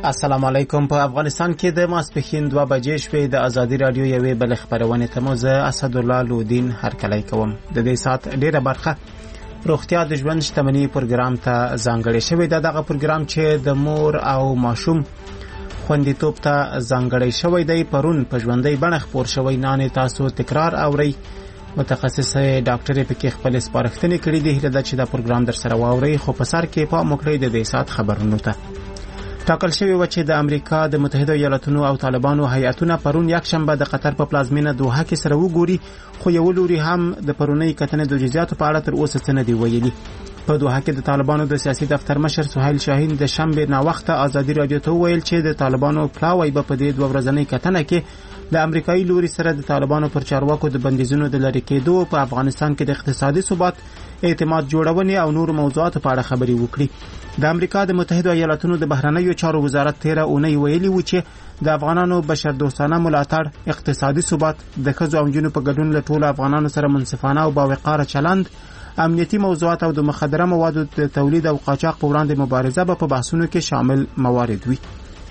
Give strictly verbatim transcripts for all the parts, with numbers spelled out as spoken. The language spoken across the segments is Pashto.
السلام علیکم. په افغانستان کې د ماسپښین دوه بجې شوې. د ازادي رادیو یوې بل خبرونه ته مو زه اسدالله لودین هرکلی کوم. د دې سات ډیره برخه روغتیا د ژوند شتمنۍ پروګرام ته ځانګړې شوې ده. دغه پروګرام چې د مور او ماشوم خوندیتوب ته ځانګړی شوی دی پرون په ژوندۍ بڼه خپور شوی. نن تاسو تکرار اورئ. متخصص ډاکټر په کې خپل سپارښتنې کړې دي. هله دا چې دا پروګرام در سره واورئ، خو په سر کې پام وکړئ د دې سات خبرونو ته. ټاکل شوی و چې د امریکا د متحده ایالاتونو او طالبانو هیئتونه پرون یک شنبه د قطر په پلازمینه دوحه کې سره وګوري، خو یو لوري هم د پرونی کتنې د جزئیاتو په اړه تر اوسه څه نه دی ویلي. په دوحه کې د طالبانو د سیاسي دفتر مشر سهیل شاهین د شنبه نا وخته ازادي رادیو ته ویل چې د طالبانو پلاوی به په دې دوه ورځنۍ کتنه کې د امریکایي لوري سره د طالبانو پر چارواکو د بندیزونو د لری کېدو په افغانستان کې د اقتصادي ثبات، اعتماد جوړونې او نور موضوعاتو په اړه خبري وکړي. د امریکا د متحده ایالاتونو د بهرنیو چارو وزارت تیره اونۍ ویلي و چې د افغانانو بشردوستانه ملاتړ، اقتصادي ثبات، د ښځو او نجونو په ګډون له ټولو افغانانو سره منصفانه او باوقاره چلند، امنیتي موضوعات او د مخدره موادو د تولید او قاچاق په وړاندې مبارزه به په بحثونو کې شامل موارد وي.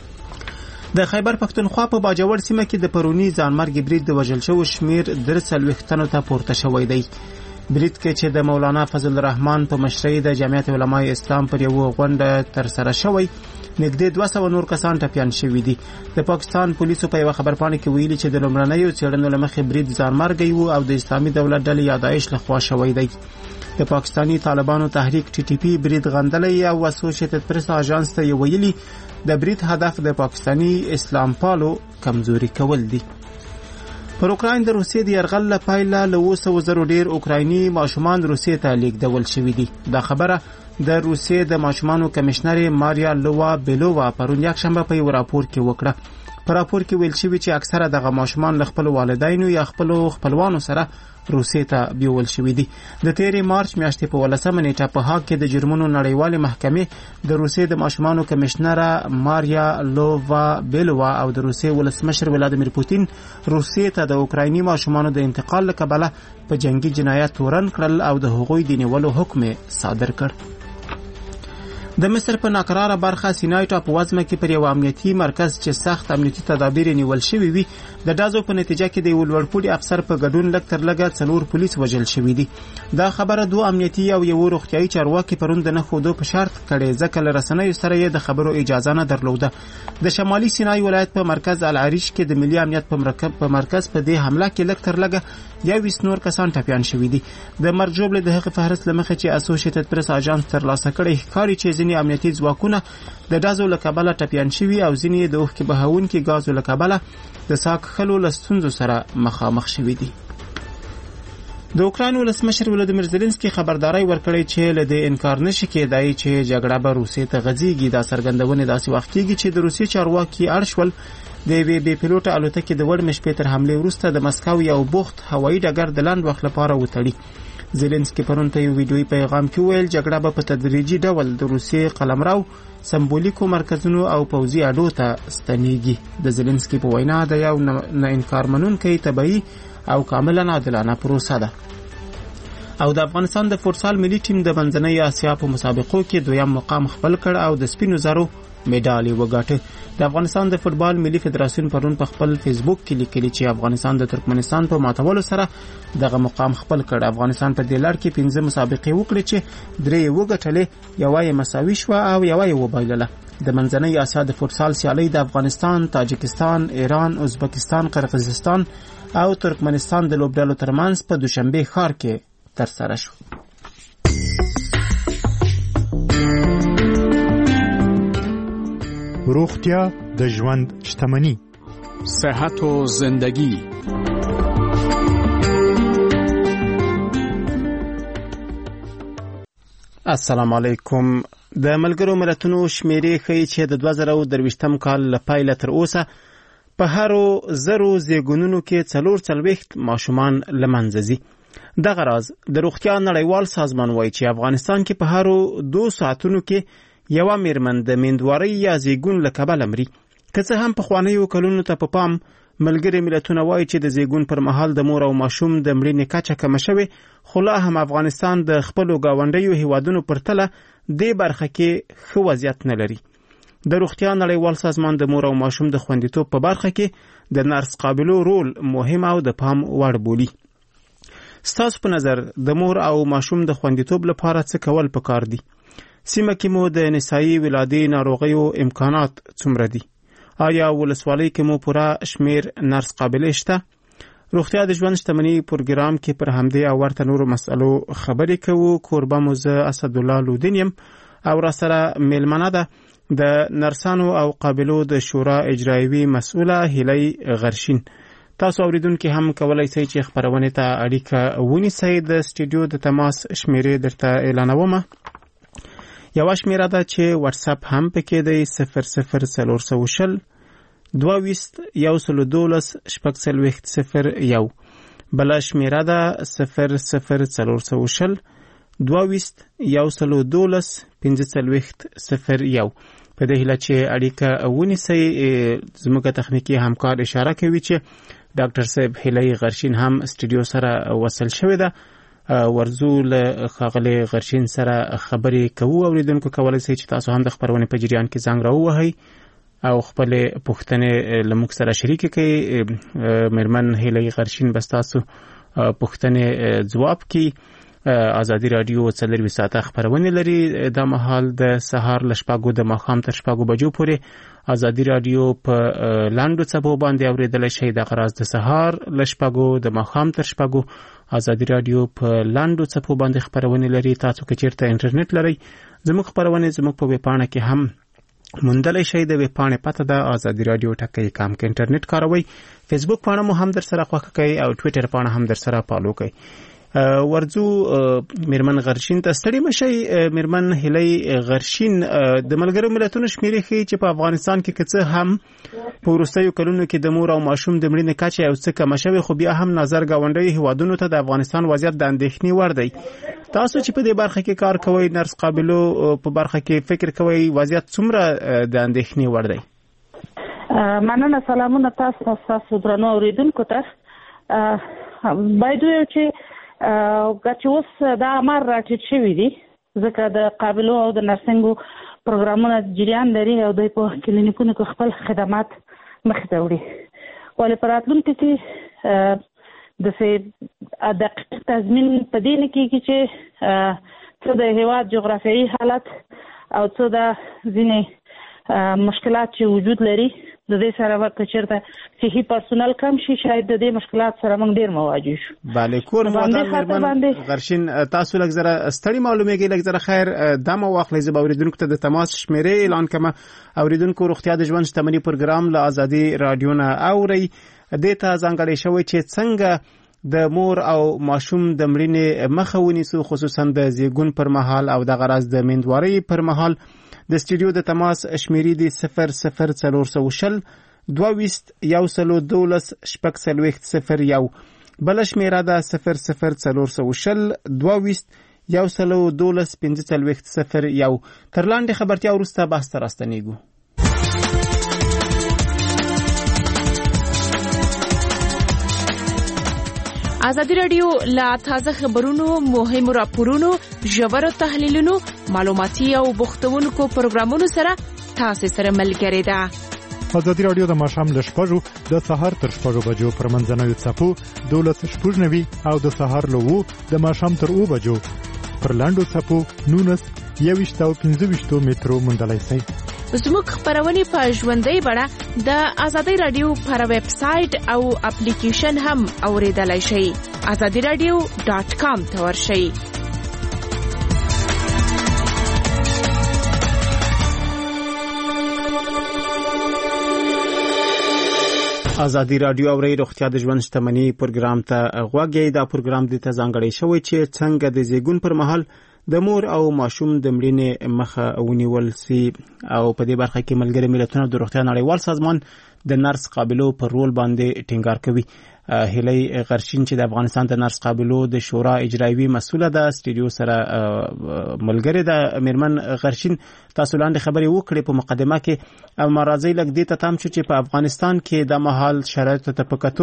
د خیبر پښتونخوا په باجوړ سیمه کې د پرونی ځانمرګ برید د وژل شوو شمیر درې څلوېښت تنو ته پورته شوی دی. برید کې چې د مولانا فضل الرحمن په مشرۍ د جمعیت علماء اسلام پر یو غونډه تر سره شوی، نږدې دوه سوه نور کسان ټپیان شوي دي. د پاکستان پولیسو په یو خبرپاڼه کې ویلي چې د لومړنیو څېړنو له مخې برید ځانمرګی و او د اسلامي دولت ډلې یا داعش لخوا شوی دی. د پاکستانی طالبانو تحریک ټي ټي پی برید غندلی او اسوسییټډ پریس اژانس ته ویلي د برید هدف د پاکستانی اسلام پالو کمزوري کول دي. پر اوکراین د روسیې د یرغل له پایله له اووه سوو زرو ډیر اوکرایني ماشومان روسیې ته لیږدول شوي دي. دا خبره د روسیې د ماشومانو کمشنر ماریا لوا بیلووا پرون یک شنبه په یو راپور کې وکړه. په راپور کې ویل شوي چې اکثره دغه ماشومان له خپل والدینو یا خپل خپلوانو سره روسیې ته بیول شوي دي. د تیرې مارچ میاشتې په ولسمه نیټه په هاګ کې د جرمونو نړیوالې محکمې د روسیې د ماشومانو کمشنره ماریا لووا بیلووا او د روسیې ولسمشر ولادیمیر پوتین روسیې ته د اوکرایني ماشومانو د انتقال له کبله په جنگي جنایت تورن کړل او د هغوی د نیولو حکم صادر کړ. د مصر په ناقراره برخه سینای ټاپووزمه کې پر یو امنیتي مرکز چې سخت امنیتي تدابیر نیول شوي وي د ډزو په نتیجه کې د یو لوړپوړي افسر په ګډون لږ تر لږه څلور پولیس وژل شوي دي. دا خبره دوه امنیتي او یو روغتیایي چارواکي پرون د نه ښودو په شرط کړې، ځکه له رسنیو سره یې د خبرو اجازه نه درلوده. د شمالي سینای ولایت په مرکز العریش کې د ملي امنیت په مرکز په مرکز په دې حمله کې لږ تر لږه یوویشت نور کسان ټپیان شوي دي. د مرګ ژوبلې د هغې فهرست له مخې چې اسوسییټډ پریس اژانس ترلاسه کړی ښکاري چې ځینې امنیتي ځواکونه د ډزو له کبله ټپیان شوي او ځینې د اوښکې بهوونکي ګازو له کبله د ساه کښلو له ستونزو سره مخامخ شوي دي. د اوکراین ولسمشر ولادیمیر زلنسکي خبرداری ورکړی چې له دې انکار نشي کېدای چې جګړه به روسیې ته غځېږي. دا څرګندونې داسې وخت کېږي چې د روسیې چارواکي اړ شول د یوې بې پیلوټه الوتکې د وړمې شپې تر حملې وروسته د مسکو یو بوخت هوایي ډګر د لنډ وخت لپاره وتړي. زلنسکي پرون په یو ویډیویي پیغام کې ویل جګړه به په تدریجي ډول د روسیې قلمرو، سمبولیکو مرکزونو او پوځي اډو ته ستنېږي. د زلنسکي په وینا د یو نه انکار منونکی طبیعي او کاملا عادلانه پروسه ده. او د افغانستان د فوټسال ملي ټیم د منځنۍ اسیا په مسابقو کې دویم مقام خپل کړ او د سپینو زرو میډال وګاټه. د افغانستان د فوټبال ملي فدراسیون پرون په خپل فیسبوک کې لیکلي چې افغانستان د ترکمنستان په ماتولو سره دغه مقام خپل کړ. افغانستان په دې لړ کې پنځه مسابقې وکړې چې درې وګټلې، یوه یې مساوي شوه او یوه یې وبایلله. د منځنۍ اسیا د فوټسال سیالۍ د افغانستان، تاجکستان، ایران، ازبکستان، قرغیزستان او ترکمنستان د لوبډلو ترمنځ په دوشنبه ښار کې ترسره شو. روغتیا د ژوند شتمني، صحت و زندگی. السلام علیکم. د ملګرو ملتونو شمیرې ښیي چې د دوه زره درویشتم کال له پیله تر اوسه په هرو زرو زیږونونو کې څلور څلوېښت ماشومان له منځه ځي. دغه راز د روغتیا نړیوال سازمان وایي چې افغانستان کې په هرو دو ساعتونو کې یوه میرمن د میندوارۍ یا زیږون له کبله مري. که څه هم پخوانیو کلونو ته په پام ملګري ملتونه وایي چې د زیږون پر مهال د مور او ماشوم د مړینې کچه کمه شوې، خو لا هم افغانستان د خپلو ګاونډیو هیوادونو پرتله دې برخه کې ښه وضعیت نه لري. د روغتیا نړیوال سازمان د مور او ماشوم د خوندیتوب په برخه کې د نرس قابلو رول مهم او د پام وړ بولي. ستاسو په نظر د مور او ماشوم د خوندیتوب لپاره څه کول پکار دي؟ سیمه کې مو د نسایي ولادي ناروغیو امکانات څومره دي؟ آیا ولسوالۍ کې مو پوره شمیر نرس قابلې شته؟ روغتیا د ژوند شتمنۍ پروګرام کې پر همدې او ورته نورو مسئلو خبرې کوو. کوربه مو زه اسدالله لودین یم او را سره میلمنه ده د نرسانو او قابلو د شورا اجرایوي مسؤله هیلۍ غرشین. تاسو اوریدونکو هم کولای شئ چې خبرونه ته اړیکه ونیسئ. د سټوډیو د تماس شمیرې درته اعلانوم. یو شمیره ده چې واتس اپ هم پکې دی صفر صفر څلور سوه شل دوه ویشت یو سل دولس شپږ څلوېښت صفر یو. بله شمیره ده صفر صفر څلور سوه شل دوه ویشت یو سل دولس پنځه څلوېښت صفر یو. په دې هیله چې اړیکه ونیسئ. زموږ تخنیکي همکار اشاره کوي چې ډاکټر صاحب هیلۍ غرشین هم سټوډیو سره وصل شوې ده. ورځو له ښاغلي غرشین سره خبرې کوو. اوریدونکو کولی شئ چې تاسو هم د خپرونې په جریان کې زنګ راووهئ او خپلې پوښتنې له موږ سره شریکې کړئ. میرمن هیلۍ غرشین به ستاسو پوښتنې ځواب کړي. آزادي رادیو څلرویشت ساعته خبرونه لري. دا مهال د سهار له شپږو د ماښام تر شپږو بجو پورې آزادي رادیو په لاندو څپو باندې اوریدلی شئ. دغه راز د سهار له شپږو د ماښام تر شپږو آزادي رادیو په لاندو څپو باندې خبرونه لري. تاسو که چیرته انټرنیټ لرئ زموږ خبرونه زموږ په ویبپاڼه کې هم موندلی شئ. د ویبپاڼې پته ده آزادي رادیو ټکی کام. که انټرنیټ کاروئ فیسبوک پاڼه مو هم در سره خوښه کړئ او ټویټر پاڼه هم در سره فالو کړئ. ورځو میرمن غرشین ته ستړي مشئ. میرمن هیلۍ غرشین د ملګرو ملتونو شمیرې ښیي چې په افغانستان کې که څه هم په وروستیو کلونو کې د مور او ماشوم د مړینې کچه یو څه کمه شوې، خو بیا هم نظر ګاونډیو هیوادونو ته د افغانستان وضعیت د اندېښنې وړ دی. تاسو چې په دې برخه کې کار کوئ، نرس قابلو په برخه کې فکر کوئ وضعیت څومره د اندېښنې وړ دی؟ مننه. سلامونه تاسو تاسو درنو اوریدونکو ته. باید وایو چې ګرچې اوس دا امر راټیټ شوي دي ځکه د قابلو او د نرسنګو پروګرامونه جریان لري او دوی په کلینیکونو کې خپل خدمات مخې ته وړي، ولې په راتلونکي کې داسې دقیق تضمین په دې نه کېږي چې څه د هېواد جغرافیایي حالت او څه د ځینې مشکلات چې وجود لري د دې سره ورته چېرته صحي پرسونل کم شي، شاید د دې مشکلات سره موږ ډېر مواجه شو. بله کور مودان میرمن غرشین، تاسو لږ زره ستړي معلومیږي، لږ زره خیر دمه واخلئ. زه به اورېدونکو ته د تماس شمېرې اعلان کړم. اوریدونکو روغتیا د ژوند شتمني پروګرام له آزادي رادیو نه اورئ. دې ته ځانګړی شوی چې څنګه د مور او ماشوم د مړینې مخه ونیسو، خصوصا د زیږون پر مهال او د غرض د میندوارۍ پر مهال. د سټوډیو د تماس شمیرې دي صفر صفر څلور سوه شل دوه ویشت یو سل دولس شپږ څلوېښت صفر یو. بله شمیره ده صفر صفر څلور سوه شل دوه ویشت یو سل دولس پنځه څلوېښت صفر یو. تر لاندې خبرتیا وروسته بحث ته راستنېږو. آزادی رادیو لا تازه خبرونو، مهمو راپورونو، ژورو تحلیلونو، معلوماتي او بوختونکو پروګرامونو سره تاسو سره ملګری ده. آزادی رادیو د ماښام له شپږو د سهار تر شپږو بجو پر منځنیو څپو دولس شپږ نوي او د سهار له اوو د ماښام تر اوو بجو پر لاندو څپو نولس یوویشت او پنځه ویشتو مترو موندلی شئ. زموږ خبرونه په ژوندۍ بڼه د آزادی رادیو پر ویب سټ او اپلیکیشن هم اوریدلای شئ. آزادی رادیو ډاٹ کام ته ورشئ. آزادی رادیو اوري روغتیا د ژوند شتمني پروګرام ته غوږی. دا پروګرام د ته ځانګړی شوی چې څنګه د زیږون پر مهال د مور او ماشوم د مړینې مخه ونیول سي، او په دې برخه کې ملګري ملتونه د روغتیا نړیوال سازمان د نرس قابلو پر رول باندې ټینګار کوي. هیلۍ غرشین چې د افغانستان د نرس قابلو د شورا اجرایوي مسؤله ده، سټوډیو سره ملګری ده. میرمن غرشین، تاسو لاندې خبرې وکړې په مقدمه کې، او راځئ لږ دې ته تم شو چې په افغانستان کې د مهال شرایطو ته په کتو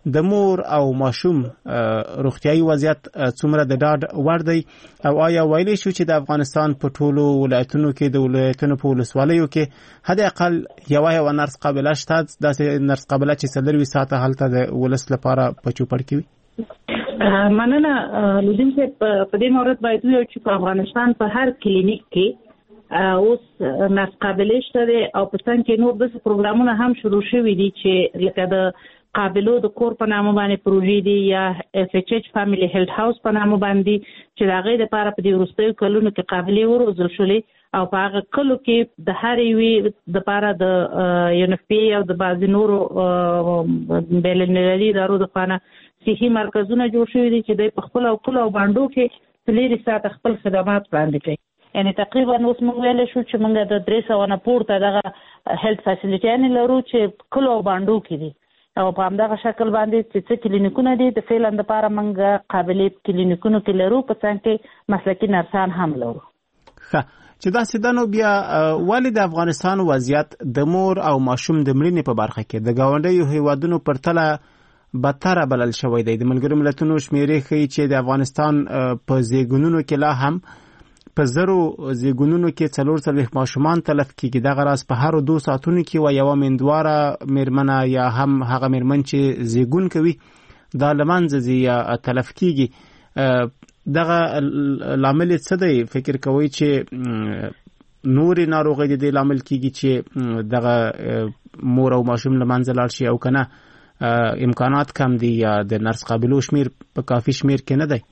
د مور او ماشوم روغتيایي وضعیت څومره د ډاډ وړ دی او آیا ویلی شو چې د افغانستان په ټولو ولایتونو کې د ولایتونو په ولسوالیو کې حد اقل یو یو نرس قابله شته داسې نرس قابله چې څلروي ساعته هلته د ولس لپاره په چوپړ کې وي؟ مننه لودین صاحب، په دې مورد باید ویو چې په افغانستان په هر کلینیک کې اوس نرس قابله شته دی او په څنګ کې نور داسې پروګرامونه هم شروع شوي دي چې لکه د قابلو د کور په نامه باندې پروژې دي یا اف ایچ ایچ فامily health house په نامه باندې چې د هغې دپاره په دې وروستیو کلونو کې قابلې وروزل شولې او په هغه کلو کې د هر یوې دپاره د یو ان اف پی او د بعضې نورو بین المللي ادارو دپاره صحي مرکزونه جوړ شوي دي چې دوی په خپلو او کلو او بانډو کې څلېرې ساعته خپل خدمات وړاندې کوي. یعنی تقریبا اوس موږ ویلی شو چې موږ د درې سوه نه پورته دغه هیلث فیسیلیټیانې لرو چې کلو او بانډو کې دي او په همدغه شکل باندې چې څه کلینیکونه دي د فعلا دپاره موږ قابلې کلینیکونو کې لرو، په څنګ کې مسلکي نرسان هم لرو. ښه، چې داسې ده نو بیا ولې د افغانستان وضعیت د مور او ماشوم د مړینې په برخه کې د ګاونډیو هیوادونو پرتله بدتره بلل شوی دی؟ د ملګرو ملتونو شمیرې ښیي چې د افغانستان په زیږونونو کې لا هم په زرو زیږونونو کې څلور څلوېښت ماشومان تلف کېږي. دغه راز په هرو دوه ساعتونو کې و یوه میندواره مېرمنه یا هم هغه مېرمن چې زیږون کوي دا له منځه ځي یا تلف کېږي. دغه لامل څه دی؟ فکر کوئ چې نورې ناروغۍ د دې لامل کېږي چې دغه مور او ماشوم له منځه لاړ شي او که نه امکانات کم دي یا د نرس قابلو شمیر په کافي شمیر کې نه دی؟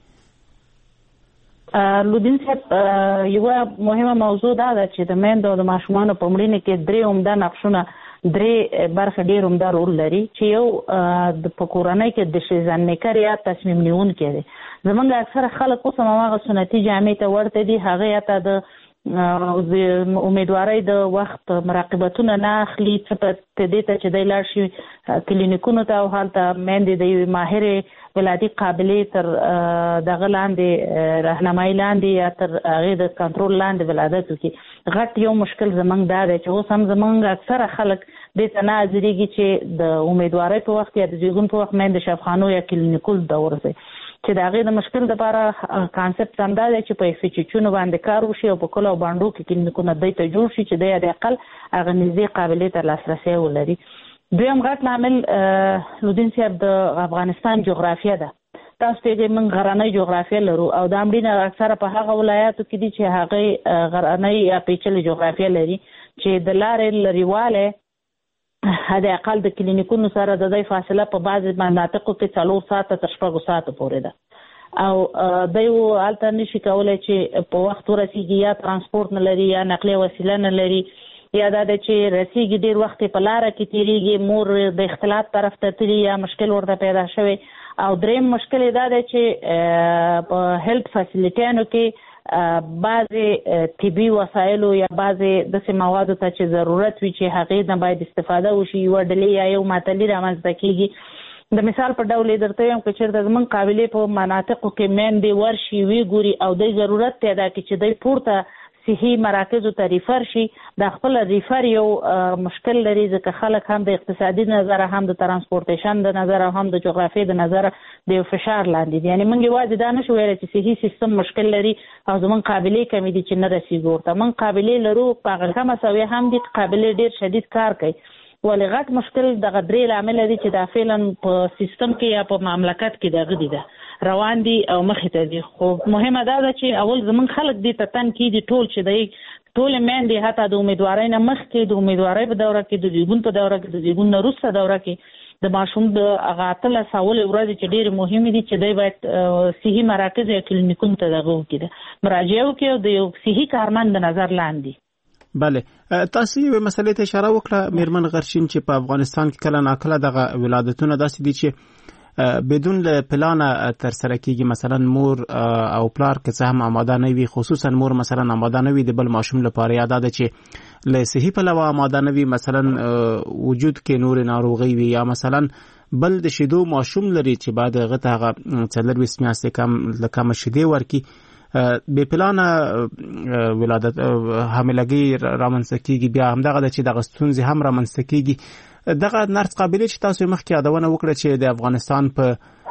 لودین صاحب، یوه مهمه موضوع دا ده چې د میندو او د ماشومانو په مړینې کې درې عمده نقشونه درې برخې ډېر عمده رول لري چې یو په کورنۍ کې ډیسیژن میکر یا تصمیم نیونکی دی. زمونږ اکثره خلک اوس هم هماغه سنتي جامې ته ورته دي، هغې یا ته د امیدوارۍ د وخت مراقبتونه نه اخلي، څه په دې ته چې دی لاړ شي کلینیکونو ته او هلته میندې د یوې ماهرې ولادي قابلې تر دغه لاندې راهنمایي لاندې یا تر هغې د کنټرول لاندې ولادت وکړي. غټ یو مشکل زموږ دا دی چې اوس هم زموږ اکثره خلک دې ته نه حاضرېږي چې د امیدوارۍ په وخت یا د زیږون په وخت میندې شفخانو یا کلینیکونو ته ورځي، چې د هغې د مشکل دپاره کانسپټ همدا دی چې په اف ایچ ایچونو باندې کار وشي او په کلو او بانډو کې کلینیکونه دوی ته جوړ شي چې دی د اقل هغه نږدې قابلې ته لاسرسی ولري. دویم غټ لامل لودین صاحب د افغانستان جغرافیه ده. تاسو ته موږ غرنۍ جغرافیه لرو او دا مړینه اکثره په هغه ولایاتو کې دي چې هغې غرنۍ یا پیچلې جغرافیه لري چې د لارې لرېوالی حد اقل د کلینیکونو سره د دوی فاصله په بعضې مناطقو کې څلور ساعته تر شپږو ساعتو پورې ده او دوی هلته نشي کولی چې په وخت ورسېږي، یا ترانسپورټ نه لري یا نقلیه وسیله نه لري، یا دا ده چې رسېږي ډېر وخت په لاره کې تېرېږي، مور د اختلاط طرف ته تلي یا مشکل ورته پیدا شوی. او دریم مشکل دا ده چې په هیلث فیسیلیټیانو کې بعضې طبي وسایلو یا بعضې داسې موادو ته چې ضرورت وي چې هغې نه باید استفاده وشي، یوه ډلې یا یو معطلي رامنځته کېږي. د مثال په ډول یې درته وایم که چېرته زموږ قابلې په مناطقو کې میندې ورشي وی ګوري او دوی ضرورت پیدا کړي چې دوی پورته صحي مراکزو ته ریفر شي، دا خپل ریفر یو مشکل لري ځکه خلک هم د اقتصادي نظره هم د ترانسپورټیشن د نظره هم د جغرافیې د نظره د یو فشار لاندې دي. یعنې موږ یوازې دا نشو ویلی چې صحي سیستم مشکل لري او زموږ قابلې کمې دي چې نه رسېږو ورته. موږ قابلې لرو، په هغه کمه سویه هم دي قابلې ډېر شدید کار کوي، ولې غټ مشکل دغه درې لامله دي چې دا فعلا په سیستم کې یا په مملکت کې دغه دي ده روان دي او مخې ته دي. خو مهمه دا ده چې اول زموږ خلک دې ته تن کېږي ټول چې دی ټولې میندې حتی د امیدوارۍ نه مخکې، د امیدوارۍ په دوره کې، د زیږون په دوره کې، د زیږون نه وروسته دوره کې د ماشوم د هغه اتلس اولې ورځې چې ډېرې مهمې دي چې دی باید صحي مراکز یا کلینیکونو ته دغه وکړي، مراجعه وکړي او د یو صحي کارمند د نظر لاندې. بله، تاسو یوې مسلې ته اشاره وکړه میرمن غرشین چې په افغانستان کې کله ناکله دغه ولادتونه داسې دي چې بدون له پلانه تر سره کېږي، مثلا مور او پلار که څه هم آماده نه وي، خصوصا مور مثلا آماده نه وي د بل ماشوم لپاره، یا دا ده چې له صحي پلوه آماده نه وي، مثلا وجود کې نور ناروغۍ وي، یا مثلا بل د شیدو ماشوم لري چې باید هغه ته هغه څلرویشت میاشتې کم له کمه شیدې ورکړي، بې پلانه ولادت حاملګي رامنځته کیږي، بیا همدغه د چې دغه ستونزې هم رامنځته کیږي. دغه نرس قابلیت چې تاسو مخکې یادونه وکړه چې د افغانستان په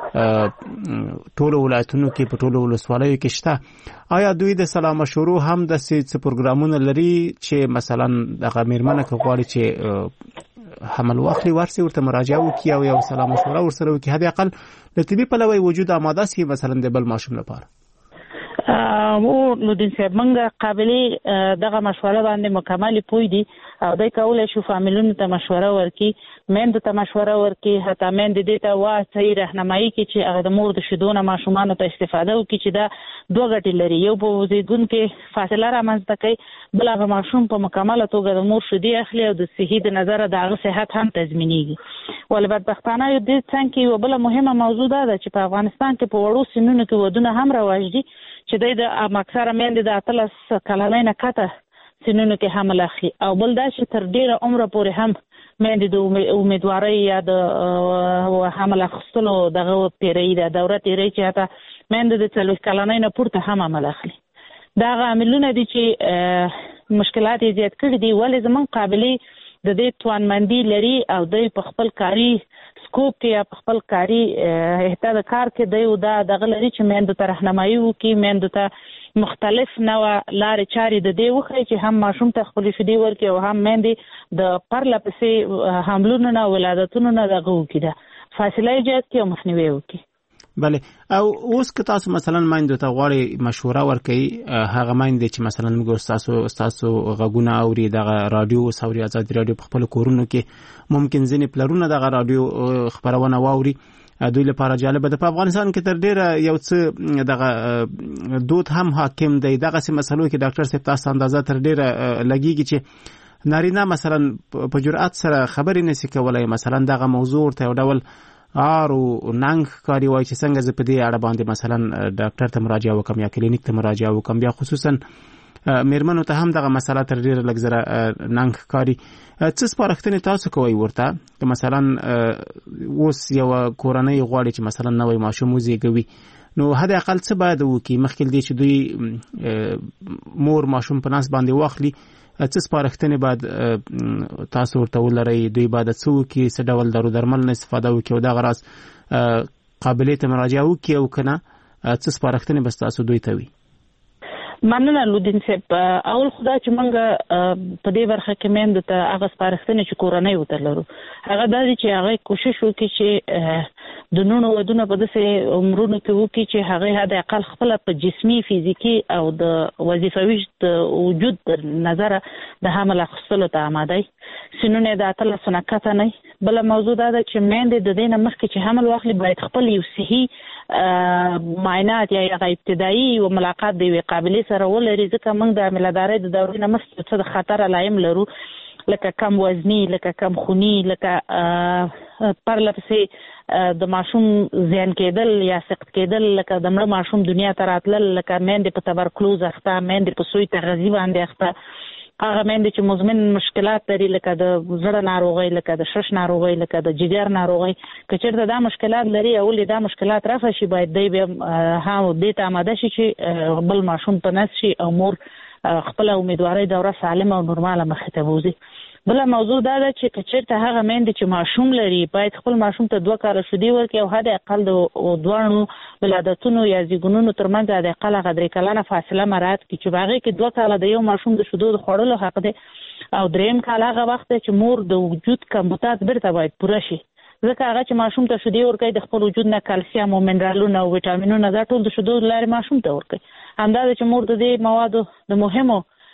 ټولو ولایتونو کې په ټولو ولسوالیو کې شته، آیا دوی د سلا مشورو هم د څه پروګرامونه لري چې مثلا دغه میرمنه که غواړي چې حمل واخلي ورسي ورته مراجعه وکړي او یو سلا مشوره ورسره وکړي، حد اقل له طبي پلوه وجود آماده سي مثلا د بل ماشوم لپاره؟ او نو د څنګه قابلیت دغه مشوره باندې مکمل پوي دي او دای کولای شو فامیلونو ته مشوره ورکړي، مېند ته مشوره ورکړي، حتی مېند دې ته واسي راهنمایي کوي چې هغه د مور د شیدونه ماشومان ته استفاده وکړي چې دا دوه ګټې لري، یو په زیږون کې فاصله رامنځته کوي، بل هغه ماشوم په مکمله توګه د مور شیدې اخلي او د صحي د نظر د هغه صحت هم تضمینېږي. ولې بدبختانه یو دې څنګه یو بل مهمه موضوع ده چې په افغانستان کې په وړو سنونو کې ودونه هم رواج دي چې د اکثره مېندې د اتلس کلنۍ نه کته سنونو کې حمل اخلي، او بل دا چې تر ډیره عمره پورې هم مېندې د امیدوارۍ یا د حمل اخیستلو دغه پیرۍ ده دوره تیرۍ چې حتی مېندې د څلوېښت کلنۍ نه پورته هم حمل اخلي. دغه عاملونه دي چې مشکلات یې زیات کړي دي. ولې زموږ قابلې د دې توانمندي لري او دوی په خپل کاري سکوپ کې یا په خپل کاري احتیاط کار کې دی او دا دغه لري چې مېندو ته راهنمایي وکړي، مېندو ته مختلف نوع لارې چارې د دې وښیي چې هم ماشوم ته خپلې شیدې ورکړي او هم مېندې د پرله پسې حملونو نه ولادتونو نه دغه وکړي، ده فاصله ایجاد کړي او مخنیوی وکړي. بله، او اوس که تاسو مثلا مایندو ته غواړئ مشوره ورکړئ، هغه مایندې چې مثلا موږ ستاسو ستاسو غږونه اوري، دغه رادیو اوري، ازادي رادیو په خپل کورونو کې ممکن ځینې پلرونه دغه رادیو خبرونه واوري، دوی لپاره جالب ده. په افغانستان کې تر ډیره یو څه دغه دود هم حاکم دی، دغه سم مسلو کې ډاکټر صاحب تاسو اندازه تر ډیره لګیږي چې نارینه مثلا په جرأت سره خبرې نشي کولای، مثلا دغه موضوع ته یو ډول آرو ننګ کاری وای چې څنګه زه په دې اړه باندې مثلا ډاکټر ته مراجعه وکم یا کلینیک ته مراجعه وکم، بیا خصوصا میرمنو ته هم دغه مسله تر ډیره لږ زره ننګ کاری. څه سپارښتنې تاسو کوئ ورته که مثلا اوس یو کورنۍ غواړي چې مثلا نوی ماشوم وزیږوي، نو حد اقل څه باید وکړي مخکې دې چې دوی مور ماشوم په ناس باندې واخلي؟ څه سپارښتنې باید تاسو ورته ولرئ؟ دوی باید څه وکړي؟ څه ډول دارو درمل نه استفاده وکړي او دغه راز قابلیت ته مراجعه وکړي او که نه څه سپارښتنې به ستاسو دوی ته وي؟ مننه لودین صاحب. اول خدا چې موږ په دې برخه کې مېندو ته هغه سپارښتنې چې کورنۍ ورته لرو هغه دا دي چې هغه کوشش وکړي چې د نونو ودونه په داسې عمرونو کې وکړي چې هغه حد اقل خپل په جسمي فزیکي او د وظیفوي وجود نظر د حمل اخیستلو ته آماده وي، سنونه د اتلس نه کته نه. بل موضوع دا ده چې مېندې د دې نه مخکې چې حمل واخلي باید خپل یو صحي معاینات یا هغه ابتدایي او ملاقات د یوې قابلې سره ولري، ځکه موږ د حاملهدارۍ د دورې نه مخکې څه د خطر علایم لرو، لکه کم وزني، لکه کم خوني، لکه پرله پسې د ماشوم زیان کېدل یا سقط کېدل، لکه د مړه ماشوم دنیا ته راتلل، لکه مېندې په تبرکلوز اخته، مېندې په سوی تغذي باندې اخته، هغه مېندې چې مزمن مشکلات لري لکه د زړه ناروغۍ، لکه د شش ناروغۍ، لکه د جګر ناروغۍ، که چېرته دا مشکلات لري او ولې دا مشکلات رفع شي باید دی بیا هم دې ته آماده شي چې بل ماشوم په نس شي او مور خپل امیدوارۍ دوره سالمه او نورماله مخې ته بوځي. بله موضوع دا ده چې که چېرته هغه میندې چې ماشوم لري باید خپل ماشوم ته دوه کاله شیدې ورکړي او حد اقل د دواړو ولادتونو یا زیږونونو ترمنځ حد اقل هغه درې کلنه فاصله مراعات کړي چې په هغې کې دوه کاله د یو ماشوم د شیدو د خوړلو حق دی او درېیم کال هغه وخت دی چې مور د وجود کمبوتات بیرته باید پوره شي، ځکه هغه چې ماشوم ته شیدې ورکوي د خپل وجود نه کلسیم او منرالونه او ویټامینونه دا ټول د شیدو له لارې ماشوم ته ورکوي. همدا ده چې مور د دې موادو د مهمو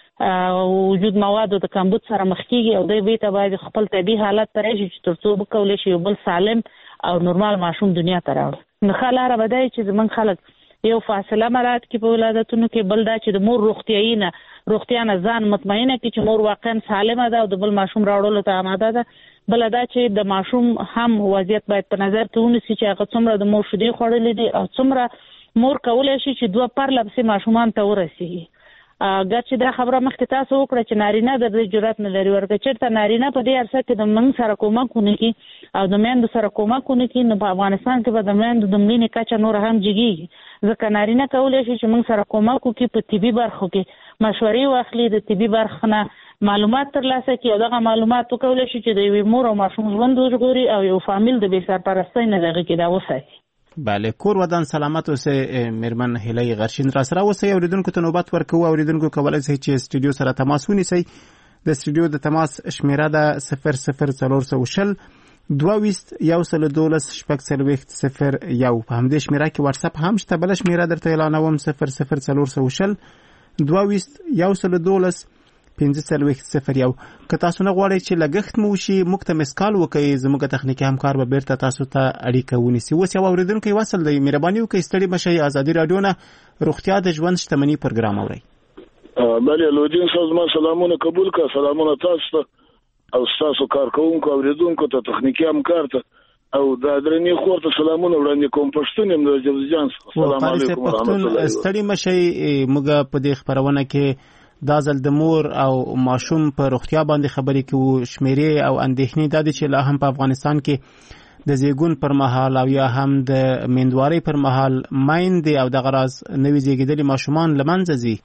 وجود موادو د کمبود سره مخ کیږي او دوی بیرته باید خپل طبیعي حالت ته راشي چې تر څو وکولی شي یو بل سالم او نورمال ماشوم دنیا ته راوړي. نو ښه لاره به دی چې زموږ خلک یو فاصله مراعات کړي په ولادتونو کې، بل دا چې د مور روغتیایي نه روغتیا نه ځان مطمئنه کړي چې مور واقعا سالمه ده او د بل ماشوم راوړلو ته آماده ده. بل دا چې د ماشوم هم وضعیت باید په نظر کې ونیسي چې هغه څومره د مور شیدې خوړلې دي او څومره مور کولی شي چې دوه پرله پسې ماشومان ته ورسیږي ګرچې دا خبره مخکې تاسو وکړه چې نارینه د دې جرأت نه لري ورکه چېرته نارینه په دې عرصه کې د موږ سره کومک ونه کړي او د میندو سره کومک ونه کړي نو په افغانستان کې به د میندو د مړینې کچه نور هم جګېږي ځکه نارینه کولی شي چې موږ سره کومک وکړي په طبي برخو کې مشورې واخلي د طبي برخه نه معلومات ترلاسه کړي او دغه معلومات وکولی شي چې د یوې مور او ماشوم ژوند وژغوري او یو فامیل د بې سرپرستۍ نه د هغې کې دا وساتي. بله کور ودان سلامت اوسئ میرمن هیلۍ غرشین را سره اوسئ. اوریدونکو ته نوبت ورکوو. اوریدونکو کولی شئ چې استودیو سره تماس ونیسئ. د استودیو د تماس شمیره ده صفر صفر څلور سوه شل دوه ویشت یو سل دولس شپږ څلوېښت صفر یو. په همدې شمیره کې واتساپ هم شته. بله شمیره درته اعلانوم صفر صفر څلور سوه شل دوه ویشت یو سل دولس پنځه څلوېښت صفر یو. که تاسو نه غواړئ چې لګښت مو وشي موږ ته مسکال وکړئ زموږ تخنیکي همکار به بیرته تاسو ته اړیکه ونیسي. اوس یو اورېدونکی وصل دی. مهرباني وکړئ ستړي مه شئ. ازادي راډیو نه روغتیا د ژوند شتمني پروګرام اورئ. بله لودین صاحب زما سلامونه قبول کړه. سلامونه تاسو ته او ستاسو کارکوونکو اوریدونکو ته تخنیکي همکار ته او د درنې خور ته سلامونه وړاندې کوم. پښتون یم د جوزجان. السلام علیکم ورحمت الله. ستړي مه شئ. موږ په دې خبرونه کې دا ځل د مور او ماشوم په روغتیا باندې خبرې کوو. شمیرې او اندېښنې دا دي چې لا هم په افغانستان کې د زیږون پر مهال او یا هم د میندوارۍ پر مهال میندې او دغه راز نوي زیږېدلي ماشومان له منځه ځي.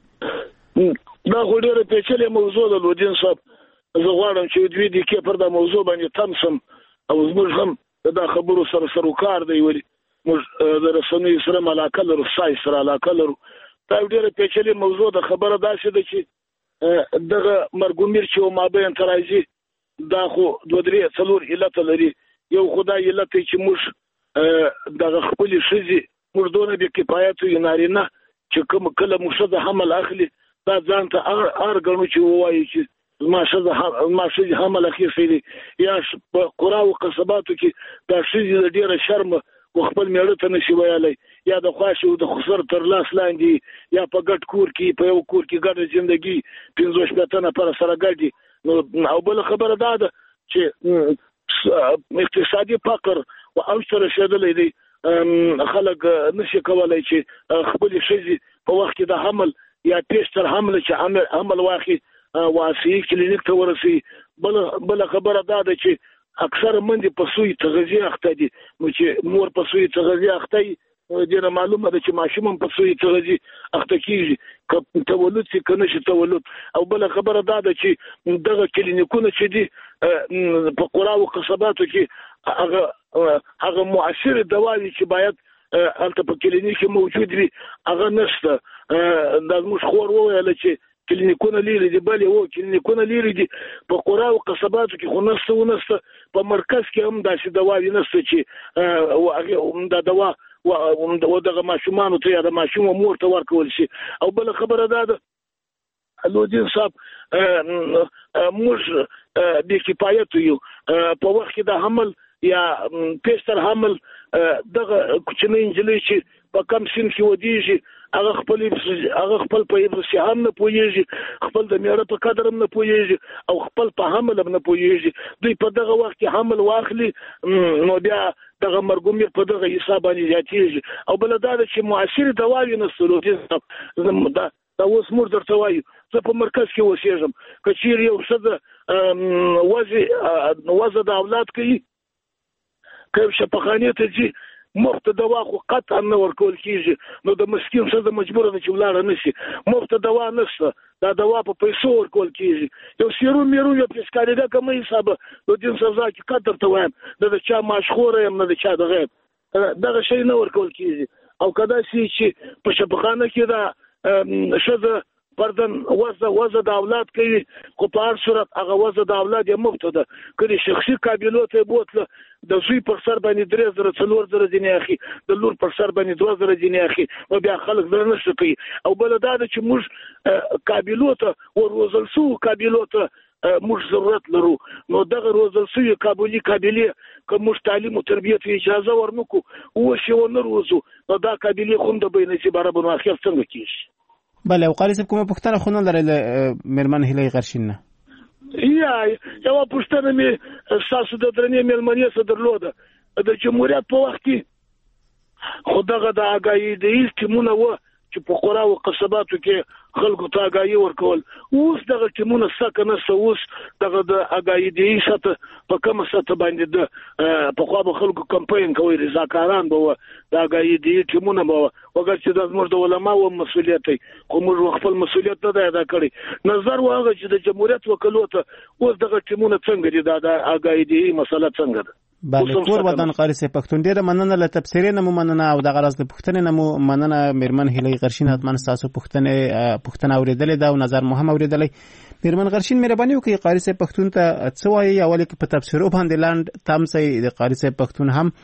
دا خو ډېره پیچلې موضوع ده لودین صاحب. زه غواړم چې دوې دقیقې پر دا موضوع باندې تم شم او زموږ هم د دا خبرو سره سروکار دی. ولې موږ د رسنیو سره علاقه لرو، سای سره علاقه لرو. دا ډېره پیچلې موضوع ده. خبره داسې ده چې دغه مرګومیر چې مابین ته راځي دا خو دوه درې څلور علته لري. یو خو دا علت دی چې موږ دغه خپلې ښځې موږ دونه بې کفایت یو نارینه چې کوم کله موږ ښځه حمل اخلي دا ځان ته هر ګڼو چې ووایي چې زما ښځه زما ښځې حمل اخیستی دی. یا په قراو قصباتو کې دا ښځې د ډېره شرمه و خپل میړه ته نشي ویلی یا د خواشي او د خسر تر لاس لاندې یا په ګډ کور کې په یو کور کې ګډه زندګي پنځه شپېته نفره سره ګډي. نو او بله خبره دا ده چې اقتصادي فقر او اوج ته رسېدلی دی. خلک نشي کولی چې خپلې ښځې په وخت کې د حمل یا پیشتر حمله چې حمل واخلي واسعي کلینیک ته ورسوي. بله خبره دا ده چې اکثر مندې په سوی تغذیه اخته دي. نو چې مور په سوی تغذیه اخته وي ډېره معلومه ده چې ماشوم هم په سوی تغذیه اخته کېږي که تولد شي که نه شي تولد. او بله خبره دا ده چې دغه کلینیکونه چې دي په قراو قصباتو کې هغه هغه مؤثرې دواوې چې باید هلته په کلینیک کې موجود وي هغه نشته. دا زموږ خور وویله چې کلینیکونه لیرې دي. بلې و کلینیکونه لیرې دي په قرا او قصباتو کې خو نشته و نشته. په مرکز کې هم داسې دواوې نشته چې دا دوا و دغه ماشومانو ته یا د ماشوم مور ته ورکول شي. او بله خبره دا ده لودین صاحب موږ بې کفایت یو په وخت کې د حمل یا پیشتر حمل. دغه کوچنۍ نجلۍ چې په کم سن کې ودیږي هغه خپل هغه خپل په ابتسام هم نه پوهېږي، خپل د میړه په قدر هم نه پوهېږي او خپل په حمل هم نه پوهېږي. دوی په دغه وخت کې حمل واخلي نو بیا دغه مرګومیر په دغه حساب باندې زیاتېږي. او بله دا ده چې مؤثرې دواوې نشته. لودین دا دا اوس موږ درته وایو زه په مرکز کې اوسېږم که چیرې یو ښځه وضع د اولاد کوي که شفاخانې ته ځي مفت دوا خو قطعا نه ورکول کېږي. نو د مسکین ښځه مجبوره ده چې ولاړه نه شي. مفت دوا نشته. دا دوا په پیسو ورکول کېږي. یو سیروم میروم یا پیسکارېده که مه حسابه لودین سزا چې قدر ته وایم نه د چا ماشخوره یم نه د چا دغه یم دغه شی نه ورکول کېږي. او که داسې چې په شفاخانه کې دا ښځه پردن وضع وضع د اولاد کوي خو په هر صورت هغه وضع د اولاد یې مفت ده. که د شخصي قابلو ته یې بوتله د زوی پر سر باندې درې زره څلور زره ځینې اخي د لور پر سر باندې دوه زره ځینې اخي نو بیا خلک زړه نشته کوي. او بله دا ده چې موږ قابلو ته وروزل شوو قابلو ته موږ ضرورت لرو. نو دغه روزل شوي قابلي قابلې که موږ تعلیم او تربیت اجازه ورنکړو اوس یې ونه روزو نو دا قابلې خو هم د بینصیبه رب الآخر څنګه کېږي. بله او قاری صاحب کومه پوښتنه خو نه لرئ له مېرمن هیلۍ غرشین نه؟ یا یوه پوښتنه مې ستاسو د درنې مېلمنې څه درلوده. د جمهوریت په وخت کې خو دغه د اګایي د ایز ټیمونه وه چې په قرا او قصباتو کې خلکو ته اگاهي ورکول. اوس دغه ټیمونه سکه نه اوس دغه د اگاهي دی ساته په کومه ساته باندې د په خو به خلکو کمپاین کوي رضاکاران به د اگاهي دی ټیمونه به وګر چې د زموږ د علماو مسولیت دی خو موږ خپل مسولیت نه ادا کړی. نظر واغه چې د جمهوریت وکلو ته اوس دغه ټیمونه څنګه دي د اگاهي دی مسله څنګه ده. بله کور ودان قاری صاحب پښتون ډیره مننه له تبصرې نه مو مننه او د غرض د پښتنې نه مو مننه. میرمن هیلې غرشین حتمان تاسو پښتنې پښتنه اوریدلې دا او نظر مهم اوریدلې. میرمن غرشین مهرباني وکړئ قاری صاحب پښتون ته څه وایي اول کې په تبصرو باندې لاند تام سي د قاری صاحب پښتون هم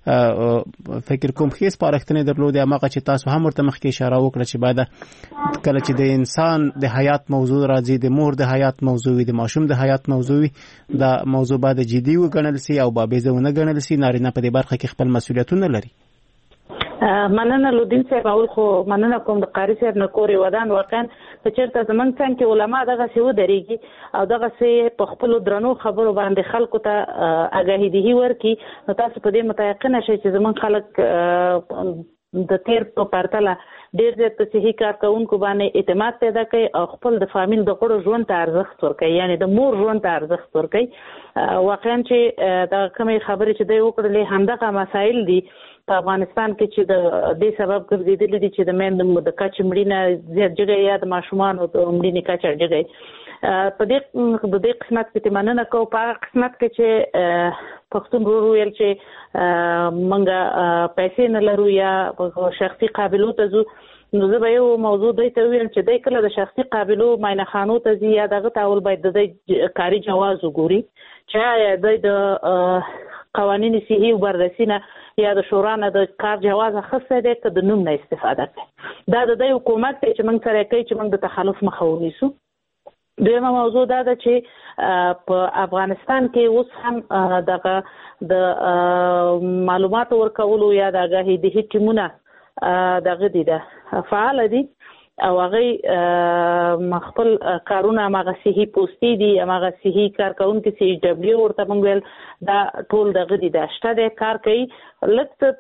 فکر کوم خیس پارښتنې درلودې اماغه چې تاسو هم ورته مخکې اشاره وکړه چې بعد کله چې د انسان د حیات موضوع راځي د مور د حیات موضوع وي د ماشوم د حیات موضوع وي دا موضوع باید جدي وګڼل سي او بابیزه ونه ګڼل سي. نارینه په دې برخه کې خپل مسولیتونه لري. مننه لودین صاحب اول خو مننه کوم د قاری صاحب نه کورې ودان واقعا چې چیرته زمونږ څنګه کې علما دغه سی ودرېږي او دغه سی په خپل درنو خبرو باندې خلکو ته اگاهي دی ورکی نو تاسو په دې متيقنه شئ چې زمونږ خلک د تیر په پرتله ډېر زیات صحي کارکونکو باندې اعتماد پیدا کوي او خپل د فامیل د غړو ژوند ته ارزښت ورکوي یعنی د مور ژوند ته ارزښت ورکوي. واقعا چې د کومې خبرې چې دوی وکړلې همدغه مسایل دي په افغانستان کې چې د دې سبب ګرځېدلي دي چې د مېندو د کچ مړینه زیات جګی یا د ماشومان او د مړینې کچ جګی. په دې د دې قسمت کې مننه کوم په قسمت کې چې پښتون ورو ویل چې منګه پیسې نه لرو یا شخصي قابلیت ته زو نو زه به یو موضوع دوی ته ویل چې دوی کله د شخصي قابلو ماینه خانو ته ځي یا دغه تاول باید د کاري جواز وګوري چې دوی د قوانین صحیح او بررسي نه یا د شورا نه د کار جواز اخیسته دی که د نوم نه استفاده کوي. دا د دوی حکومت چې موږ سره کوي چې موږ د تخلف مخه ونیسو. دویمه موضوع دا ده چې په افغانستان کې اوس هم دغه د معلوماتو ورکولو یا د اگاهي دهي ټیمونه دغه دي ده فعال دي او هغه خپل کارونه هغه صحیح پوسټي دي هغه صحیح کارکونکي سی ډبلیو ورته موږ ویل دا ټول دغه دي دا شته د کار کوي لکه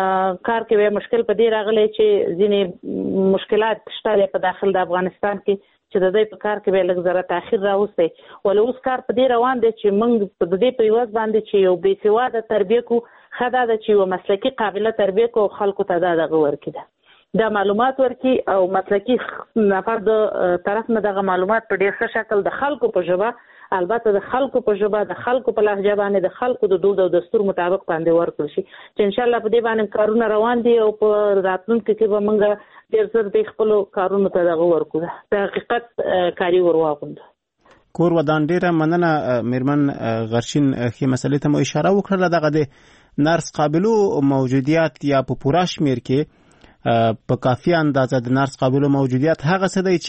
کار کوي مشکل په دې راغلی چې ځینې مشکلات شته په داخل د افغانستان کې چې د دې په کار کې به لږ زره تاخير راوستي ول اوس کار په دې روان دي چې موږ په دې په یوز باندې چې یو بې سواده تربیه کو خدا د چې یو مسلکی قابلیت تربیه کو خلکو ته دا دغه ورکړي دا معلومات ورکي او مسلکی نفر د طرف نه دغه معلومات په ډیر ښه شکل د خلکو په ژبه البته د خلکو په ژبه د خلکو په لهجه باندې د خلکو د دود او دستور مطابق باندې ورکړي شي چې ان شاء الله په دې باندې کارونه روان دي او په راتلونکي کې به موږ ډیر زر د خپل کارونو ته دغه ورکو د حقیقت کاری ورواغوند. کور ودان ډیره مننه میرمن غرشین خې مسلې ته مو اشاره وکړه دغه د نرس قابلو موجودیت یا په پوره شمیر کې په کافي اندازه د نرس قابلو موجودیت هغه څه دی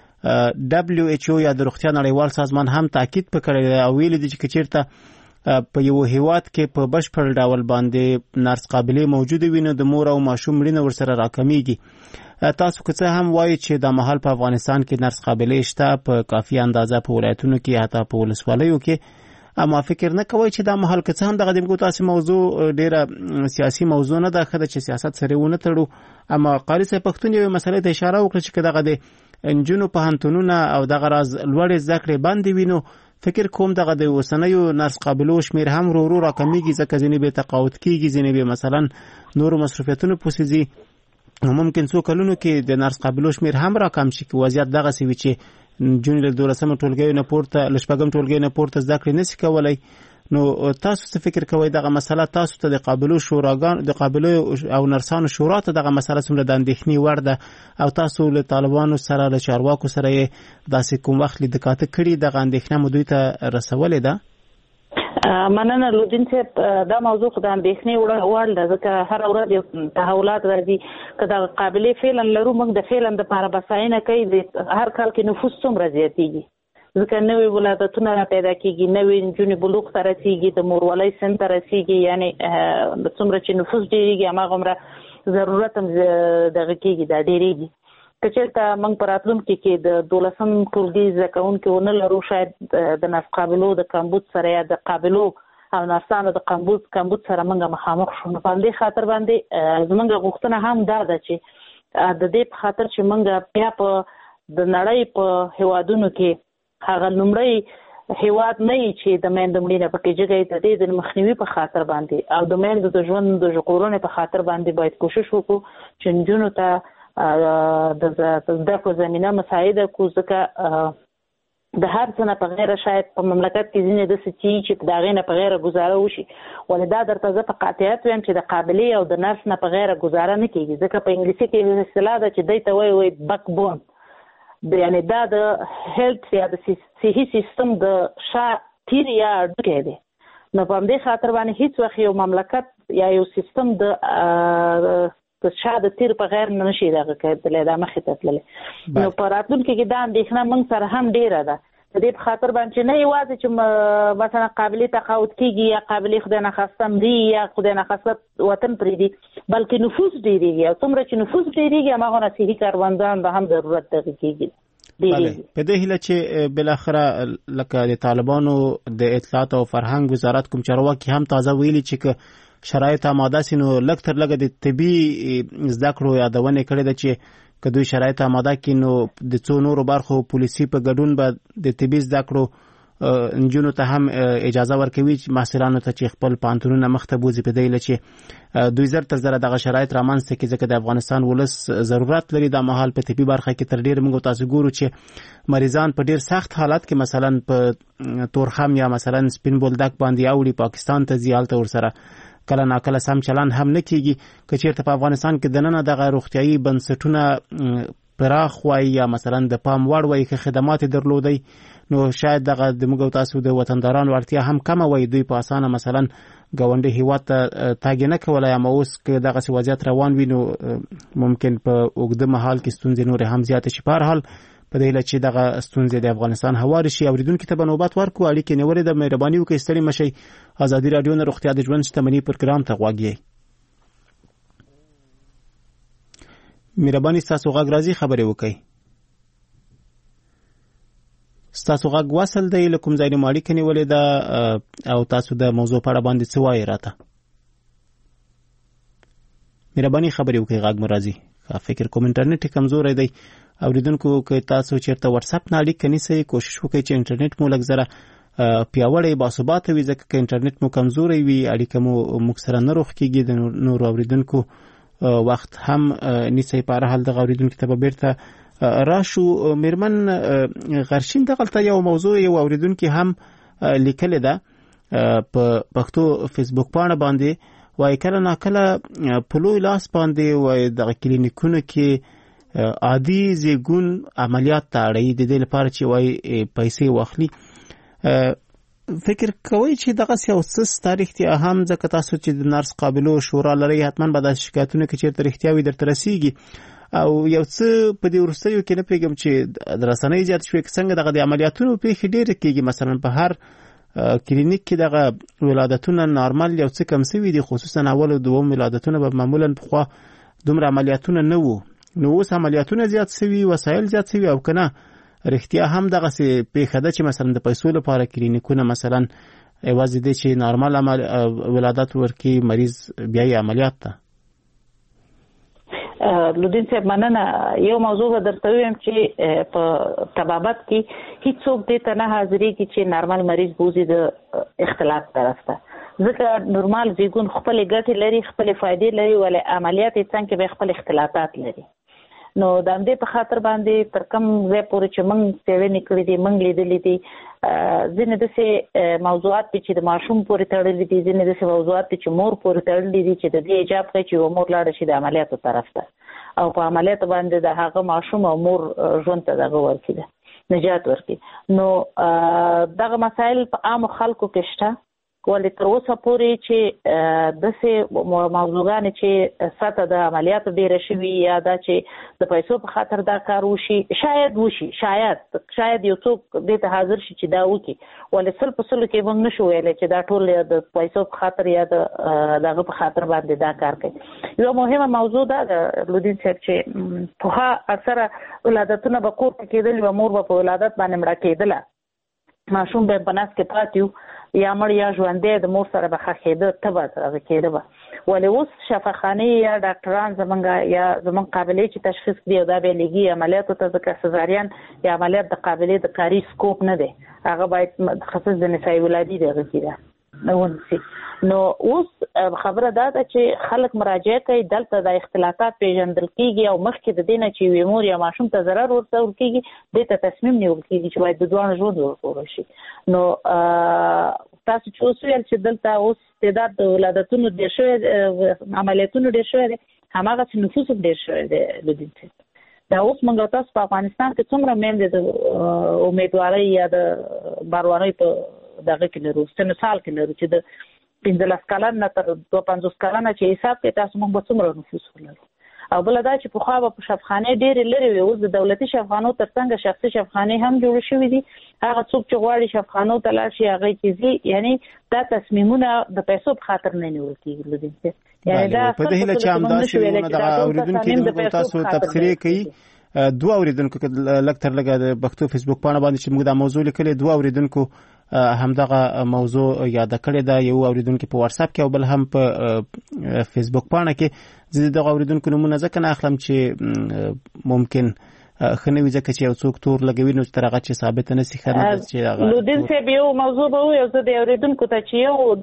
چې دبليو ایچ او یا د روغتیا نړیوال سازمان هم تاکید وکړی او ویلي دي چې چیرته په یو هیواد کې په بشپړ ډول باندې نرس قابلې موجود وي نو د مور او ماشوم مړینه ورسره راکمیږي. تاسو که څه هم وایي چې د مهال په افغانستان کې نرس قابلې شته په کافي اندازه په ولایتونو کې حتی په ولسوالیو کې اما فکر نه کوي چې دا محل که څه هم دغه دمګو تاسو موضوع ډیره سیاسي موضوع نه ده خدای چې سیاست سره ونه تړو اما قاری صاحب پښتون یو مسله ته اشاره وکړه چې دغه د انجونو په هنتونونه او دغه راز لوړ ذکر باندې وینو فکر کوم دغه د وسنیو نرس قابلو شمیر هم رو رو راکمیږي ځکه ځینې به تقاعد کیږي ځینې به مثلا نور مصرفیتونو پوسیږي ممکن څو کلونو کې د نرس قابلو شمیر هم راکم شي کې وضعیت دغه سی وي چې جون له دولسمه ټولګي نه پورته لشپږم ټولګي نه پورته زده کړې نشي کولای نو تاسو څه فکر کوئ دغه مسله تاسو ته د قابلو شوراګان د قابلو او نرسانو شورا ته دغه مسله څومره د اندېښنې وړ ده او تاسو له طالبانو سره له چارواکو سره داسې کوم وخت لیدکاته کړي دغه اندېښنه مو دوی ته رسولې ده؟ مننه لودین صاحب دا موضوع خو د اندېښنې وړ ده ځکه هر ورځ تحولات راځي که د قابلې فعلا لرو موږ د فعلا دپاره بساینه کوي هر کال کې نفوس څومره زیاتېږي ځکه نوي ولادتونه را پیدا کېږي نوي نجونې بلوغ ته رسېږي د مورولۍ سن ته رسېږي یعنې څومره چې نفوس ډېرېږي هماغومره ضرورت هم دغه کېږي دا ډېرېږي که چېرته موږ په راتلونکي کې د دولسم ټولګي زده کوونکي ونه لرو شاید د نرس قابلو د کمبود سره یا د قابلو او نرسانو د کمبود کمبود سره موږ مخامخ شو نو په همدې خاطر باندې زموږ غوښتنه هم دا ده چې د دې په خاطر چې موږ بیا په د نړۍ په هیوادونو کې هغه لومړی هیواد نه چې د میندو مړینه پکې جګی د دې د مخنیوي په خاطر باندې او د میندو د ژوند د ژغورنې په خاطر باندې باید کوشش وکړو چې نجونو ته د زده کړو زمینه مساعده کړو ځکه د هر څه نه په غیره شاید په مملکت کې ځینې داسې چې چې د هغې نه په غیره ګزاره وشي ولې دا درته زه په قاطعیت وایم چې د قابلې او د نرس نه په غیره ګزاره نه کېږي ځکه په انګلیسي کې اصطلاح ده چې دی ته وایي وایي بک بون یعنی دا د هیلث یا د صحي سیستم د شا تیر یا ډکی دی نو په همدې خاطر باندې هیڅ وخت یو مملکت یا یو سیستم د د شا د تیر په غیر نه نشي دغه کېدلی دا مخې ته تللی نو په راتلونکي کې دا اندېښنه موږ سره هم ډېره ده د دې په خاطر باندې چې نه یوازې چې مثلا قابلې تقاعد کېږي یا قابلې خدای ناخواسته مري یا خدای ناخواسته وطن پرېږدي بلکې نفوس ډېرېږي او څومره چې نفوس ډېرېږي هماغونه صحي کاروندان به هم ضرورت دغه کېږي په دې هیله چې بالاخره لکه د طالبانو د اطلاعات او فرهنګ وزارت کوم چارواکي هم تازه ویلي چې شرایط آماده سي نو لږ تر لږه د طبي زده کړو یادونه کړې ده چې که دوی شرایط آماده کړي نو د څو نورو برخو پولیسي په ګډون به د طبي زده کړو نجونو ته هم اجازه ورکوي چې محصلانو ته چې خپل پوهنتونونه مخته بوځي په دې هیله چې دوی زر تر زره دغه شرایط رامنځته کړي ځکه د افغانستان ولس ضرورت لري دا مهال په طبي برخه کې تر ډېره موږ تاسو ګورو چې مریضان په ډېر سخت حالت کې مثلا په تورخم یا مثلا سپین بولدک باندې اوړي پاکستان ته ځي هلته ورسره کله ناکله سم چلن هم نه کیږي که چیرته په افغانستان کې دننه دغه روغتیايي بنسټونه پراخ وای یا مثلا د پام وړ وای که خدمات درلودي نو شاید دغه د موږ تاسو د وطندارانو اړتیا هم کم وای دوی په اسانه مثلا ګاونډي هیواد ته تاګ نه کولای اما اوس که دغه وضعیت روان وي نو ممکن په اوږده مهال کې ستونزې نور هم زیات شي په هر حال په دې لچې دغه ستونزې د افغانستان هوار شي اوریدونکو ته بنوبات ورکو اړیکې نیولې د مهرباني وکړئ ستړي مشي ازادي رادیو نه روغتیا د ژوند شتمنۍ پروګرام ته غوږ مهرباني ستاسو غږ راځي خبرې وکړئ ستاسو غږ وصل دی له کوم ځای نه اړیکه نیولې ده او تاسو د موضوع په اړه باندې څه وایي راته مهرباني خبرې وکړئ غږ مو راځي فکر کوم انټرنیټ کمزوری دی اوریدونکو که تاسو چیرته واتس اپ نه اړیکه نیسئ کوشش وکړئ چې انټرنیټ مو لږ زره پیاوړی باثباته وي ځکه که انټرنیټ مو کمزوری وي اړیکه مو موږ سره نه روغ کېږي د نورو اوریدونکو وخت هم نیسئ په هر حال دغه اوریدونکو ته به بیرته راشو میرمن غرشین دغلته یو موضوع یو اوریدونکي هم لیکلې ده په پښتو فیسبوک پاڼه باندې وایي کله ناکله په لوی لاس باندې وایي دغه کلینیکونو کې عادي زیږون عملیات ته اړوي د دې لپاره چې وایي پیسې واخلي فکر کوئ چې دغه یو څه تاریخ ته هم ځکه تاسو چې د نرس قابلو شورا لري حتما به د شکایتونو کې چیرته رښتیا وي درته رسیږي او یو څه په دې وروستیو کې نه پوهېږم چې د رسنۍ زیات شوې څنګه دغه د عملیاتونو پیښې ډېرې کېږي مثلا په هر کلینیک کې دغه ولادتونه نارمل یو څه کم سوي دي خصوصا اول او دوم ولادتونه به معمولا پخوا دومره عملیاتونه نه وو نو اوس عملیاتونه زیات سوي وسایل زیات سوي او کنه رښتیا هم دغه څه پیښه ده چې مثلا د پیسو لپاره کلینیکونه مثلا یوازې دی چې نارمل عمل ولادت ورکي مریض بیا یې عملیات ته لودین صاحب مننه یو موضوع به درته ویم چې په طبابت کې هیڅوک دې ته نه حاضرېږي چې نارمل مریض بوزي د اختلاط طرف ته ځکه نورمال زیږون خپلې ګټې لري خپلې فایدې لري ولې عملیات یې څنګه به خپل اختلاطات لري نو د همدې په خاطر باندې تر کوم ځای پورې چې موږ څېړنې کړې دي موږ لیدلې دي ځینې داسې موضوعات دي چې د ماشوم پورې تړلي دي ځینې داسې موضوعات دي چې مور پورې تړلي دي چې د دې ایجاب کوي چې یوه مور لاړه شي د عملیاتو طرف ته او په عملیاتو باندې د هغه ماشوم او مور ژوند ته دغه ورکړي نجات ورکړي نو دغه مسایل په عامو خلکو کې شته ولې تر اوسه پورې چې داسې موضوعګانې چې سطح د عملیاتو ډېره شوي یا دا چې د پیسو په خاطر دا کار وشي شاید وشي شاید شاید یو څوک دې ته حاضر شي چې دا وکړي ولې سل په سلو کې موږ نشو ویلی چې دا ټول د پیسو په خاطر یا د دغه په خاطر باندې دا کار کوي یوه مهمه موضوع ده د لودین صاحب چې پخوا اکثره ولادتونه به کور کې کېدل یوه مور به په ولادت باندې مړه کېدله ماشوم به په نس کې پاتې و یا مړ یا ژوندی د مور سره به ښخېده ته به هغه کېده به ولې اوس شفاخانه یا ډاکټران زمونږ یا زمونږ قابلیت چې تشخیص دی او دا به لګي عملیاتو ته ځکه سزارین یا عملیات د قابلیت د کاری سکوپ نه دی هغه باید متخصص د نسایي ولادي دغه کیده نو ونسي نو اوس خبره دا ده چې خلک مراجعه کوي دلته د اختلاطات پیژندل کیږي او مخکې د دینه چې وي مور یا ماشوم ته ضرر ورته ورکیږي د ته تصمیم نیول کیږي چې باید د دوه ژوند ورکول شي نو تاسو چې اوس ویل چې دلته اوس تعداد د ولادتونو ډېر شوی عملیاتونو ډېر شوی دی هماغه چې نفوس هم ډېر شوی دی لودین دا اوس موږ تاسو په افغانستان کې څومره میندې د امیدوارۍ یا د باروانۍ په دغه کې لرو ستنه سال کې لرو چې د پنځلس کلن نه تر دوه پنځوس کلن چې حساب کې تاسو موږ به څومره نفوس ولرو او بل دا چې په خو په شفاخانه ډېر لري وي اوس د دولتي شفاخانو ترڅنګ شخصي شفاخانه هم جوړ شوې دي هغه څوک چې غواړي شفاخانو ته لاړ شي هغه کیږي یعنی دا تصمیمونه د پیسو په خاطر نه نیول کیږي لدین یعنی دا په دې هله چې امداسي نه د اوریدونکو تاسو تبصره کوي دوه اوریدونکو لکتر لګا د پښتو فیسبوک باندې باندې چې موږ د موضوع لیکلې دوه اوریدونکو همدغه موضوع یاد کړی دا یو اوریدونکو په واتس اپ کې او بل هم په فیسبوک باندې کې زه دغه اوریدونکو نمونه ځکه نه اخلم چې ممکن خنوي ځکه چې یو څوک تور لګوي نو تر هغه چې ثابت نه سي خنه چې هغه لودین څه به یو موضوع به یو څه د اوریدونکو ته چې یو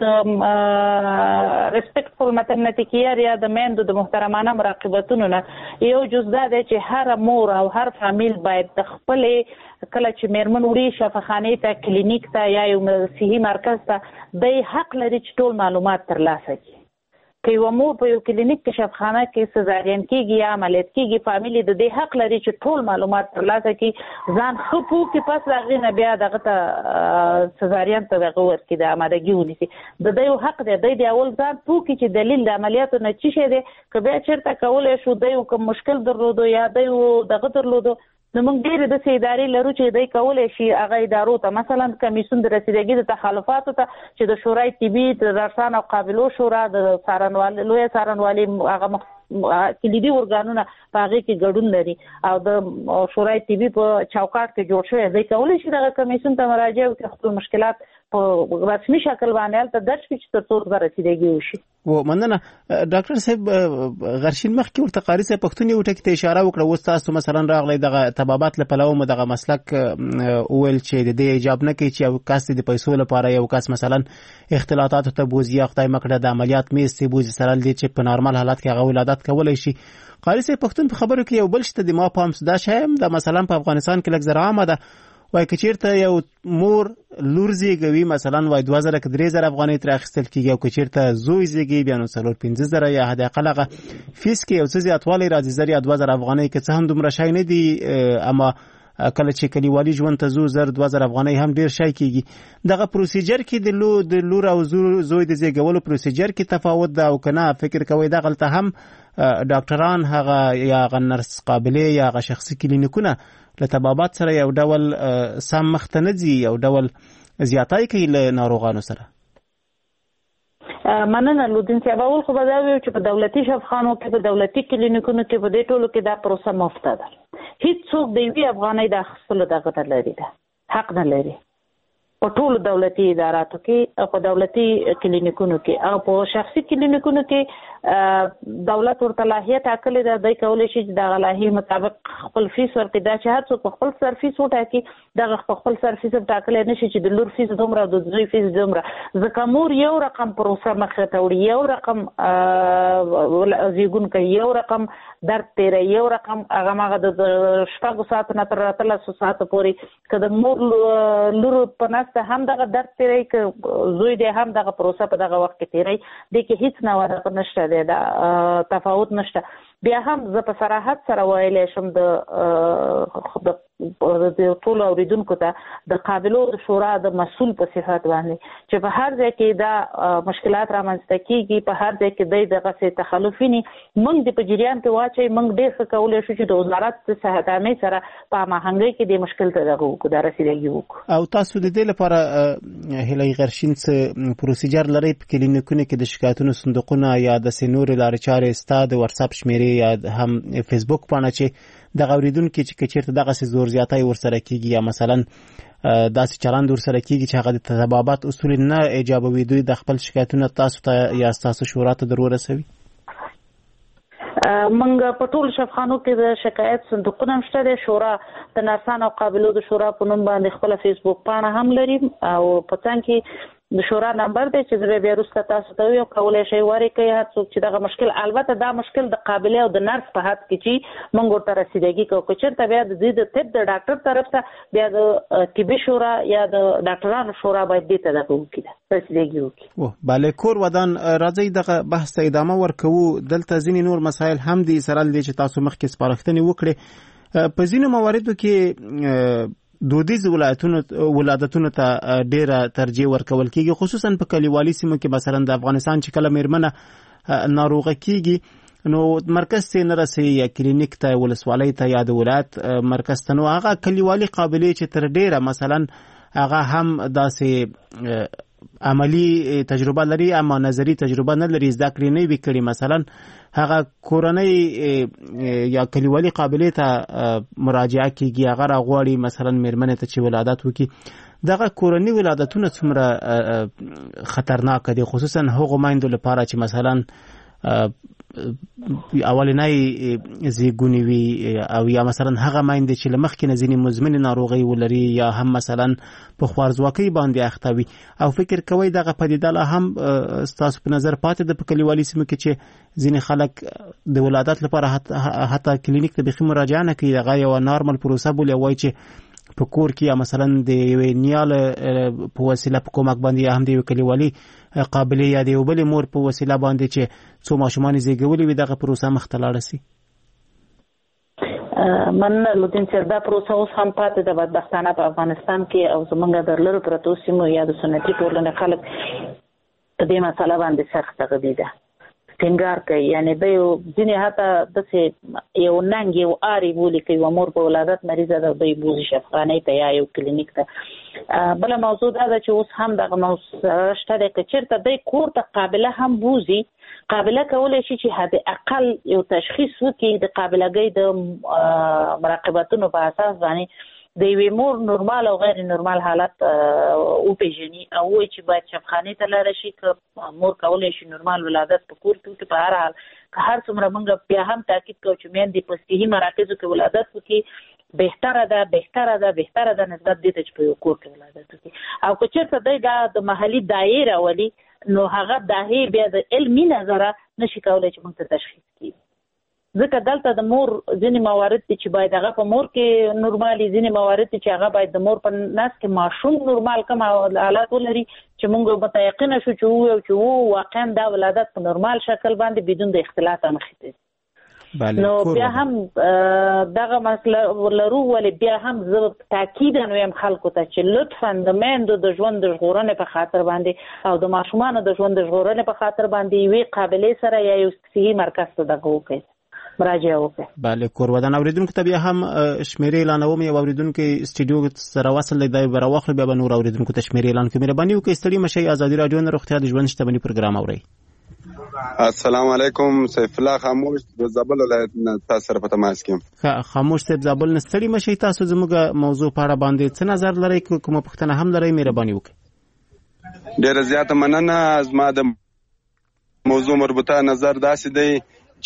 د ریسپیکټفل مټرنټی کیر یا د میندو د محترمانه مراقبتونو نه یو جزء ده چې هر مور او هر فامیل باید د خپل کله چې میرمن وړي شفاخانه ته کلینیک ته یا یو صحي مرکز ته د حق لري چې ټول معلومات ترلاسه کړي که یو مور په یو کلینیک کې شفاخانه کې سزارین کېږي یا عملیات کېږي فامیل د دې حق لري چې ټول معلومات ترلاسه کړي ځان خو کې پس راغی نه بیا دغه ته سزارین ته دغه ورکړي د آمادګي ونیسي د دې یو حق دی د دې اول ځان پوکي چې دلیل د عملیاتو نه چی شه دی که بیا چیرته کولای شو د یو کوم مشکل درلودو یا د یو دغه درلودو نو موږ ډېر د سي ادارې لرو چې دای کولای شي هغه ادارو ته مثلا کمیسیون د رسیدګۍ د تخلفاتو ته چې د شورای طبي د رسان او قابلو شورا د سارنوال لوی سارنوالي هغه کلیدي ورګانونه په هغه کې ګډون لري او د شورای طبي په چوکاټ کې جوړ شوی دی کولای شي دغه کمیسیون ته مراجعه وکړي خپل مشکلات په رسمي شکل باندې تل درج کړي چې تر څو د رسیدګۍ وشي و مننه ډاکټر صاحب غرشین مخکې ورته قاری صاحب پښتون یو ټکی ته اشاره وکړه و تاسو مثلا راغلی دغه تبابات لپاره مو دغه مسلک اول چې د دې ایجاب نه کوي چې یو کس د پیسو لپاره یو کس مثلا اختلاطات ته بوزي خدای مکړه د عملیات میستي بوزي سره دي چې په نارمل حالت کې هغه ولادت کولای شي قاری صاحب پښتون په خبرو کې یو بل شته د ما پام صدا شایم د مثلا په افغانستان کې لږ زر عامه ده وای کچیرته یو مور لور زیږوي مثلا وای دوه زره درې زره افغانۍ تر اخیستل کیږي او کچیرته زوی زیږي بیا نو څلور پنځه زره یا حد اقل هغه فیس کې یو څه زیاتوالی راځي زر یا دوه زره افغانۍ کې څه هم دومره شای نه دي اما کله چې کلیوالي ژوند ته زو زر دوه زره افغانۍ هم ډیر شای کیږي دغه پروسیجر کې د لو د لور او زوی د زیږولو پروسیجر کې تفاوت ده او کنه فکر کوي دا غلطه هم ډاکټران هغه یا نرس قابلیت یا هغه شخصي کلینیکونه له تبابات سره یو ډول سم مختنځي یو ډول زیاتای کوي له ناروغانو سره مننه لودین صاحب اول خو به دا ویو چې په دولتي شفاخانو کې په دولتي کلینیکونو کې په دې ټولو کې دا پروسه مفته ده هیڅ څوک د یوې افغانۍ د اخیستلو دغه نه لري ده حق نه لري په ټولو دولتي اداراتو کې او په دولتي کلینیکونو کې او په شخصي کلینیکونو کې دولت ورته لاهیه ټاکلې ده د کولای شي چې د لاهیه مطابق خپل فیس ورکړي دا چې هر څوک خپل سر فیس وټاکي د خپل سر فیس ټاکلې نشي چې د لور فیس دومره د زوی فیس دومره ځکه مور یو رقم پروسه مخه ته وړي یو رقم زیګون کوي یو رقم درد تیرې یو رقم هغه ماغه د شپږو ساعتو نه تر اتلسو ساعتو پورې کله مور لور په ناسته هم دغه درد تیرې ک زوی دې هم دغه پروسه په دغه وخت کې تیرې د کې هیڅ نه وره نشته دا تفاوت نشته بیا هم زه په صراحت سره ویلی شم د ټولو اوریدونکو ته د قابلو د شورا د مسؤل په صفت باندې چې په هر ځای کې دا مشکلات رامنځته کیږي په هر ځای کې د دغه تخلف ویني موږ د په جریان کې واچي موږ ډېر ښه کولی شو چې د وزارت صحت عامې سره په هماهنګۍ کې د مشکل ته دغه وکړو دا رسیدګي وکړو او تاسو د دې لپاره هیلای غرشین څه پروسیجر لري په کلینیکونو کې د شکایتونو صندوقونه یا د سینور لارې چارې ستا د واتس اپ شمیرې یا هم فیسبوک باندې چې د اوریدونکو چې کچیرته دغه څه زور زیاتای ورسره کیږي یا مثلا داسې چلند ورسره کیږي چې هغه د تطابقات اصول نه ایجابوي، دوی د خپل شکایتونه تاسو ته یا تاسو شورا ته درور رسوي؟ منګ په ټول شفخانو کې د شکایت صندوقونه مشته د شورا د نرسانو او قابلو د شورا په نوم باندې خپل فیسبوک پاڼه هم لري او په څنګ کې د شورا نمبر دی چې زه بیا وروسته تاسو ته یو کولای شي وری کوي هڅه چې دغه مشکل، البته دا مشکل د قابله او د نرس په حد کې چې موږ ورته رسیدګي کوو، که چېرته بیا د دې د طب د ډاکټر طرف ته بیا د طبي شورا یا د ډاکټرانو شورا باید دې ته دغه وکړي رسیدګي وکړي. او بله کور ودان راځي دغه بحث ته ادامه ورکوو. دلته ځینې نور مسایل هم دي سره دي چې تاسو مخکې سپارښتنې وکړي. په ځینو مواردو کې دودیز ولایتونو ولادتونو ته ډیره ترجیح ورکول کیږي، خصوصا په کلیوالي سیمو کې. مثلا د افغانستان چې کله میرمنه ناروغه کیږي نو مرکز ته نه رسي یا کلینیک ته ولسوالۍ ته یا د ولایت مرکز ته، نو هغه کلیوالي قابلیت چې تر ډیره مثلا هغه هم داسې عملی تجربه لري اما نظری تجربه نه لري، زده کړې نه وي کړې، مثلا هغه کورنۍ یا کلیوالي قابلیت ته مراجعه کیږي، هغه راغواړي مثلا میرمنې ته چې ولادت وکړي. دغه کورنۍ ولادتونه څومره خطرناک دي، خصوصا هغو میندو لپاره چې مثلا اولنۍ زیږون وي او یا مثلا هغه میندې چې له مخکې نه ځینې مزمنې ناروغۍ ولري یا هم مثلا په خوارځواکۍ باندې اخته وي. او فکر کوئ دغه پدیده لا هم ستاسو په نظر پاتې ده په کلیوالي سیمو کې چې ځینې خلک د ولادت لپاره حتی کلینیک ته بیخي مراجعه نه کوي، هغه یوه نارمل پروسه بولي، وایي چې په کور کې یا مثلا د یوې نیاله په وسیله په کومک باندې یا هم د یوې کلیوالي قابلې یا د یو بلې مور په وسیله باندې چې څو ماشومان یې زیږولي وي دغه پروسه مخ ته لاړه سي. مننه لودین صاحب، دا پروسه اوس هم پاتې ده بدبختانه په افغانستان کې او زمونږ د لرو پرتو سیمو یا د سنتي ټولنې خلک په دې مسله باندې سخت غدي ده ټینګار کوي. یعنی د یو ځینې حتی داسې یو ننګ یو آري بولي کوي و مور په ولادت مریضه ده دوی بوزي شفخانۍ ته یا یو کلینیک ته. بله موضوع دا ده چې اوس هم دغه موضوع شته دی که چېرته دی کور ته قابله هم بوزي، قابله کولی شي چې حد اقل یو تشخیص وکړي د قابلګۍ د مراقبتونو په اساس باندې د یوې مور نورمال او غیر نورمال حالت وپېژني او وایي چې باید شفخانۍ ته لاړه شي، که مور کولی شي نورمال ولادت په کور کې وکړي. په هر حال که هر څومره موږ بیا هم تاکید کوو چې میندې په صحي مراکزو کې ولادت وکړي بهتره ده بهتره ده بهتره ده نسبت دې ته چې په یو کور کې ولادت وکړي. او که چېرته دی دا د محلي دایې راولي نو هغه دایې بیا د علمي نظره نشي کولی چې موږ ته تشخیص کړي، ځکه دلته د مور ځینې موارد دي چې باید هغه په مور کې نورمالي، ځینې موارد دي چې هغه باید د مور په نس کې ماشوم نورمال کوم حالات ولري چې موږ متیقنه شو چې وو چې وو واقعا دا ولادت په نورمال شکل باندې بدون د اختلاط مخې ته. نو بیا هم دغه مسله لرو، ولې بیا هم زه تاکیدا وایم خلکو ته چې لطفا د میندو د ژوند د ژغورنې په خاطر باندې او د ماشومانو د ژوند د ژغورنې په خاطر باندې یوې قابلې سره یا یو صحي مرکز ته دغه وکړي مراجعه وکړي. بله کور ودان اوریدونکو ته بیا هم شمیرې اعلانوم. یو اوریدونکو استودیو سره وصل دی به راوخلو بیا به نور اوریدونکو ته شمیرې اعلان کوي. مهرباني وکړئ ستړي مشئ. ازادي راډیو نه روغتیا د ژوند شتمني پروګرام اورئ. السلام علیکم، سیف الله خاموش د زابل ولایت نه تاسو سره په تماس کې یم. خاموش صاحب زابل نه ستړي مشئ. تاسو زموږ موضوع په اړه باندې څه نظر لرئ؟ کومه پوښتنه هم لرئ مهرباني وکړئ. ډیره زیاته مننه. زما د موضوع مربوطه نظر داسې دی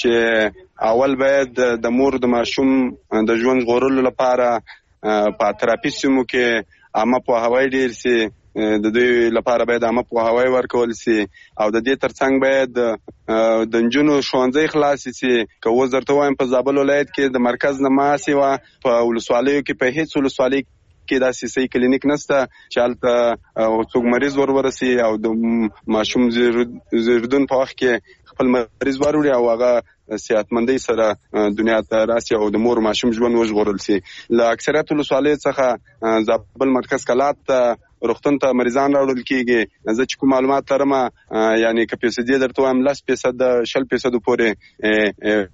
چې اول باید د مور د ماشوم د ژوند ژغورلو لپاره په تراپي سیمو کې عامه پوهاوی ډیر سي، د دوی لپاره باید عامه پوهاوی ورکول سي او د دې ترڅنګ باید د نجونو ښوونځی خلاص سي. که اوس درته وایم په زابل ولایت کې د مرکز نه ماسي وه په ولسوالیو کې په هیڅ ولسوالۍ کې داسې صحیح کلینیک نشته چې هلته څوک مریض ور ورسي او د ماشوم زیږیدون په وخت کې خپل مریض وروړي او هغه صحتمندۍ سره دنیا ته راسي او د مور ماشوم ژوند وژغورل سي. له اکثریت ولسوالیو څخه زابل مرکز کلات ته روغتون ته مریضان راوړل کېږي. زه چې کوم معلومات لرم یعنی که فیصدي درته وایم لس فیصد شل فیصدو پورې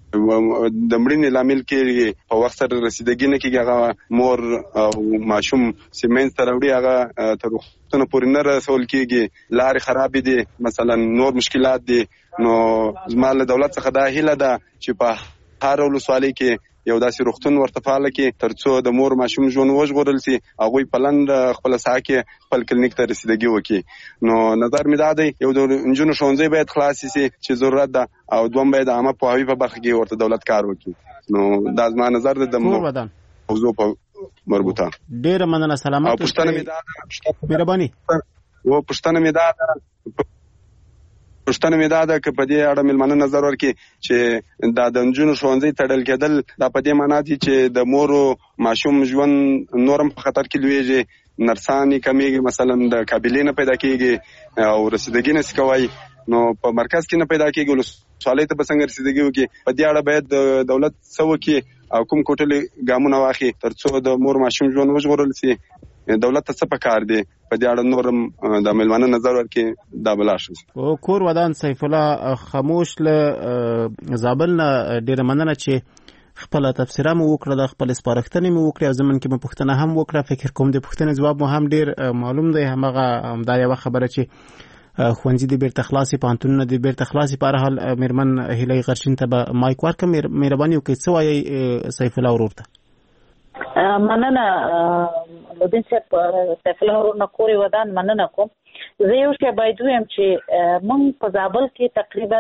د مړینې لامل کېږي په وخت سره رسیدګي نه کېږي، هغه مور او ماشوم چې منځ ته راوړي هغه تر روغتونه پورې نه رسول کېږي. لارې خرابې دي، مثلا نور مشکلات دي. نو زما له دولت څخه دا هیله ده چې په تار ولسوالۍ کې یو داسې روغتون ورته فعال کې ترڅو د مور ماشوم ژوند وژغورل شي هغه په لند خپل ساحه کې خپل کلینیک ته رسیدګي وکړي. نو نظر مې دا دی یو د انجونو ښوونځي باید خلاص شي چې ضرورت ده او دوم باید عامه پوهاوی په برخه کې ورته دولت کار وکړي. نو دا زما نظر دی د موضوع په مربوطه. ډېر مننه سلامات او پښتنه مې دا مهرباني و پښتنه مې دا پښتنه مې دا ده چې په دې اړه ملمنه نظر ورکړي چې دا د انجونو ښوونځي تړل کېدل دا په دې معنی دي چې د مور او ماشوم ژوند نورم په خطر کې لویږي. نرسانې کمیږي مثلا د قابلیت نه پیدا کیږي او رسیدګي نه کوي. نو په مرکز کې نه پیدا کیږي ولسوالۍ ته به څنګه رسیدګي وکړي. په دې اړه باید د دولت څه وکړي او کوم کوټلې ګامونه واخلي ترڅو د مور ماشوم ژوند وژغورل شي. دولت ته څه پکار دی په دې اړه نورم د ملمنه نظر ورکړي دا بلا شي. او کور ودان سیف الله خاموش له زابل نه ډېر مننه چې خپل تفسیره مو وکړه د خپل سپارښتنې مو وکړه او زمون کې مو پوښتنه هم وکړه. فکر کوم د پوښتنې جواب مو هم ډېر معلوم دی. همغه دا یو خبره چې خوندې د بیرته خلاصي پانتونونه د بیرته خلاصي په هر حال میرمن هیلای غرشین ته به مایک ورکم. مهرباني وکړئ څه وایي سیف الله ورور ته. مننه لودین صاحب سیف الله ورور نه کوري ودان مننه کوم. زه یو شی باید ویم چې موږ په زابل کې تقریبا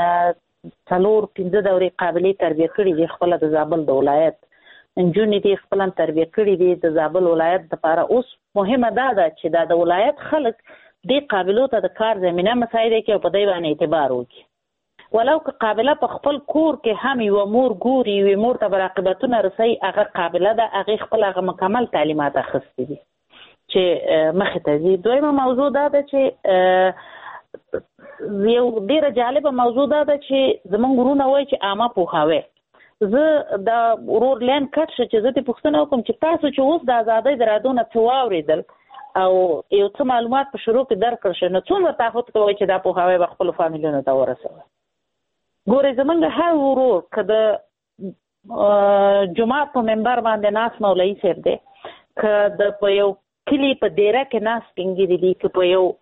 څلور پنځه دورې قابلیت تربیه کړي دي. خپل د زابل د ولایت انجونې دي خپل تربیه کړي دي د زابل ولایت لپاره. اوس مهمه دا ده چې دا د ولایت خلک دې قابلیت ته د کار زمينه مساعده کې او په دې باندې اعتبار وکړي. ولو که قابله په خپل کور کې هم یو مور ګوري وي مور ته براقبتونه رسي هغه قابله ده هغه خپل هغه مکمل تعلیمات اخستي دي چې مخې ته ځي. دویمه موضوع دا ده چې یو ډیره جالبه موضوع دا ده چې زمونږ ورونه وایي چې عامه پوهاوی. زه دا ورور لین کټ شو چې زه دې پوښتنه وکړم چې تاسو چې اوس د ازادۍ د رادو نه څه واورېدل او یو څه معلومات په شروع کې درکړل شي نو څومره تعهد کوئ چې دا پوهاوی به خپلو فامیلونو ته ورسوي. ګورئ زمونږ هر ورور که د جماعت په منبر باندې ناست مولوي صاحب دی که د په یو کلي په دیره کې ناست سپین ږیري دي که په یو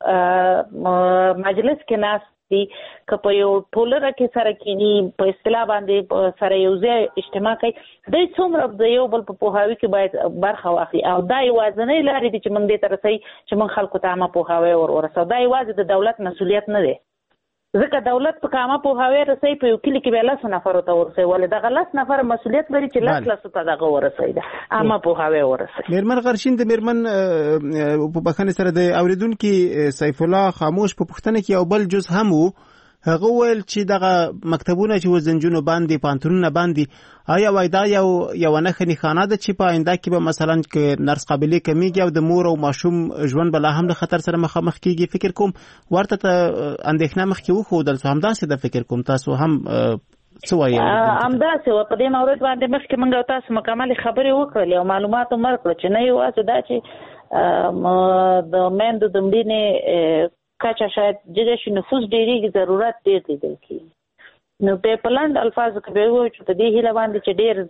مجلس کې ناست دي که په یو ټولنه کې سره کینی په اصطلاح باندې سره یو ځای اجتماع کوي دوی څومره د یو بل په پوهاوي کې باید برخه واخلي. او دا یوازینۍ لارې دي چې موږ دې ته رسوي چې موږ خلکو ته عامه پوهاوی ور ورسوو. دا یوازې د دولت مسؤلیت نه دی ځکه دولت په عامه پوهاوی رسوي په یو کلي کې به لس نفرو ته ورسوي ولې دغه لس نفر مسؤلیت لري چې لس لسو ته دغه ورسوي ده عامه پوهاوی ورسوي. میرمن غرشین د میرمن په بخښنې سره د اوریدونکو سیف الله خاموش په پوښتنه کې یو بل جز هم وو. هغه ویل چې دغه مکتبونه چې وزنجونو باندې پانتونونه باندې آیا وای دا یو یو نه خني خانه ده چې په آینده کې به مثلا کې نرس قابلیت کمیږي او د مور او ماشوم ژوند بل هم له خطر سره مخامخ کیږي. فکر کوم ورته ته اندېښنه مخ کې وخودل څه همداسې د فکر کوم تاسو هم څه وایي همداسې و په دې مورد باندې مخکې موږ تاسو مکمل خبرې وکړلې او معلومات هم ورکړل چې نه یوازې دا چې د میندو د مړینې کچا شاید جګه شي نفوس ډېریږي ضرورت ډېر لیدل کېږي. نو په پلند الفاظو کې به وایو چې په دې هیله باندې چې ډېر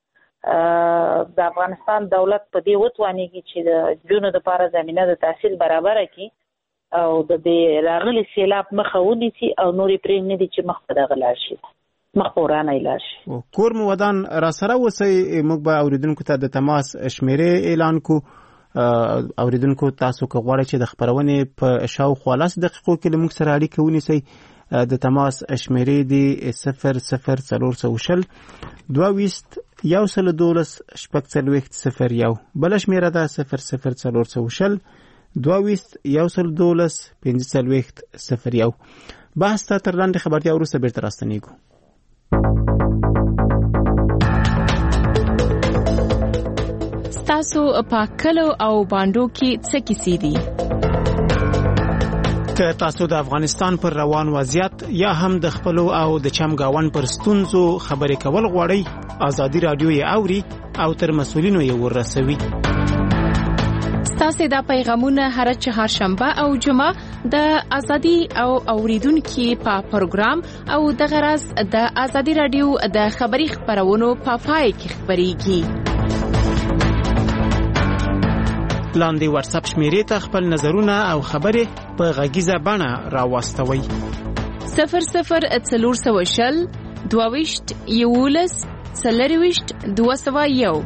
زر د افغانستان دولت په دې وتوانېږي چې د جونو دپاره زمینه د تحصیل برابره کړي او د دې راغلي سیلاب مخه ونیسي او نورې پرېږدي چې مخ په دغه لاړ شي مخ په ورانه یې لاړ شي. کور مو ودان را سره اوسئ موږ به اورېدونکو ته د تماس شمېرې اعلان کړو. اوریدونکو تاسو که غواړئ چې د خبرونې په شاوخوا لس دقیقو کې له موږ سره اړیکه ونیسئ د تماس شمېرې دی صفر صفر څلور سوه شل دوه ویشت یو سل دولس شپږ څلوېښت صفر یو بله شمېره ده صفر صفر څلور سوه شل دوه ویشت یو سل دولس پنځه څلوېښت صفر یو. بحث ته تر لاندې خبرتیا وروسته بیرته راستنېږو. تاسو په کلو او باندو کې څه کیسې دي؟ که تاسو د افغانستان پر روان وضعیت یا هم د خپلو او د چمګاون پر ستونزو خبرې کول غواړئ ازادي رادیو یې اوري او تر مسؤلینو یې ورسوي. ستاسو دا پیغامونه هر چهارشنبه او جمعه د ازادي او اوریدونکو په پروګرام او د غرض د ازادي رادیو د خبري خبرونو په پای کې خبريږي. لاندې واتس اپ شمیرې ته خپل نظرونه او خبرې په غږیزه بڼه راوستوئ. صفر صفر څلور سوه شل دوهویشت یولس څلرویشت دوه سوه یو.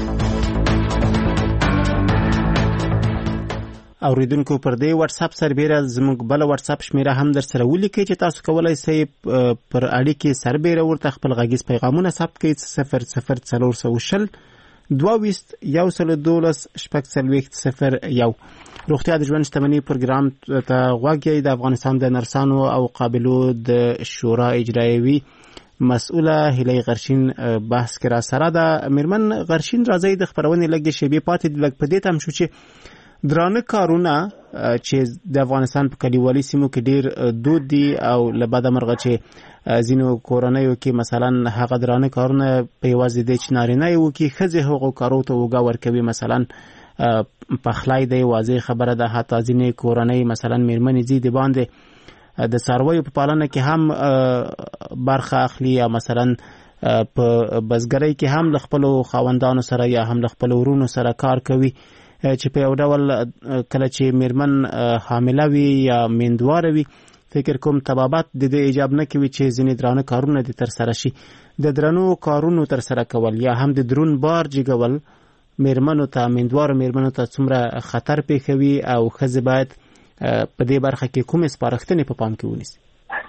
اوریدونکو پر دې واتس اپ سربېره زموږ بل واتس اپ شمیره هم در سره ولیکئ چې تاسو کولای شئ پر اړیکې سربېره ورته خپل غږیز پیغامونه ثبت کړئ. صفر صفر څلور سوه شل دوه ویشت یو سل دولس شپږ څلوېښت صفر یو. روغتیا د ژوند شتمنۍ پروګرام ته غوږ یې د افغانستان د نرسانو او قابلو د شورا اجرایوي مسؤله هیلۍ غرشین بحث کې را سره ده. میرمن غرشین راځي د خبرونې لږ شیبې پاتې لږ په دې تم شو چې درانه کارونه چې د افغانستان په کلیوالي سیمو کې ډیر دود دي او له بده مرغه چې ځینو کورنیو کې مثلا هغه درانه کارونه په یوازې د چنارینه یو کې ښځې هغو کارو ته وګا ورکوي. مثلا پخلی دی واضح خبره ده. حتی ځینې کورنۍ مثلا میرمنې زی دی باندې د څارویو په پالنه کې هم برخه اخلي یا مثلا په بزګرۍ کې هم له خپلو خاوندانو سره یا هم له خپلو ورونو سره کار کوي چې په یو ډول کله چې میرمن حامله وي یا میندواره وي فکر کوم طبابت د دې ایجاب نه کوي چې ځینې درانه کارونه دې تر سره شي. د درنو کارونو تر سره کول یا هم د درون بار جګول میرمنو ته میندواره میرمنو ته څومره خطر پیښوي او ښځې باید په دې برخه کې کومې سپارښتنې په پام کې ونیسي؟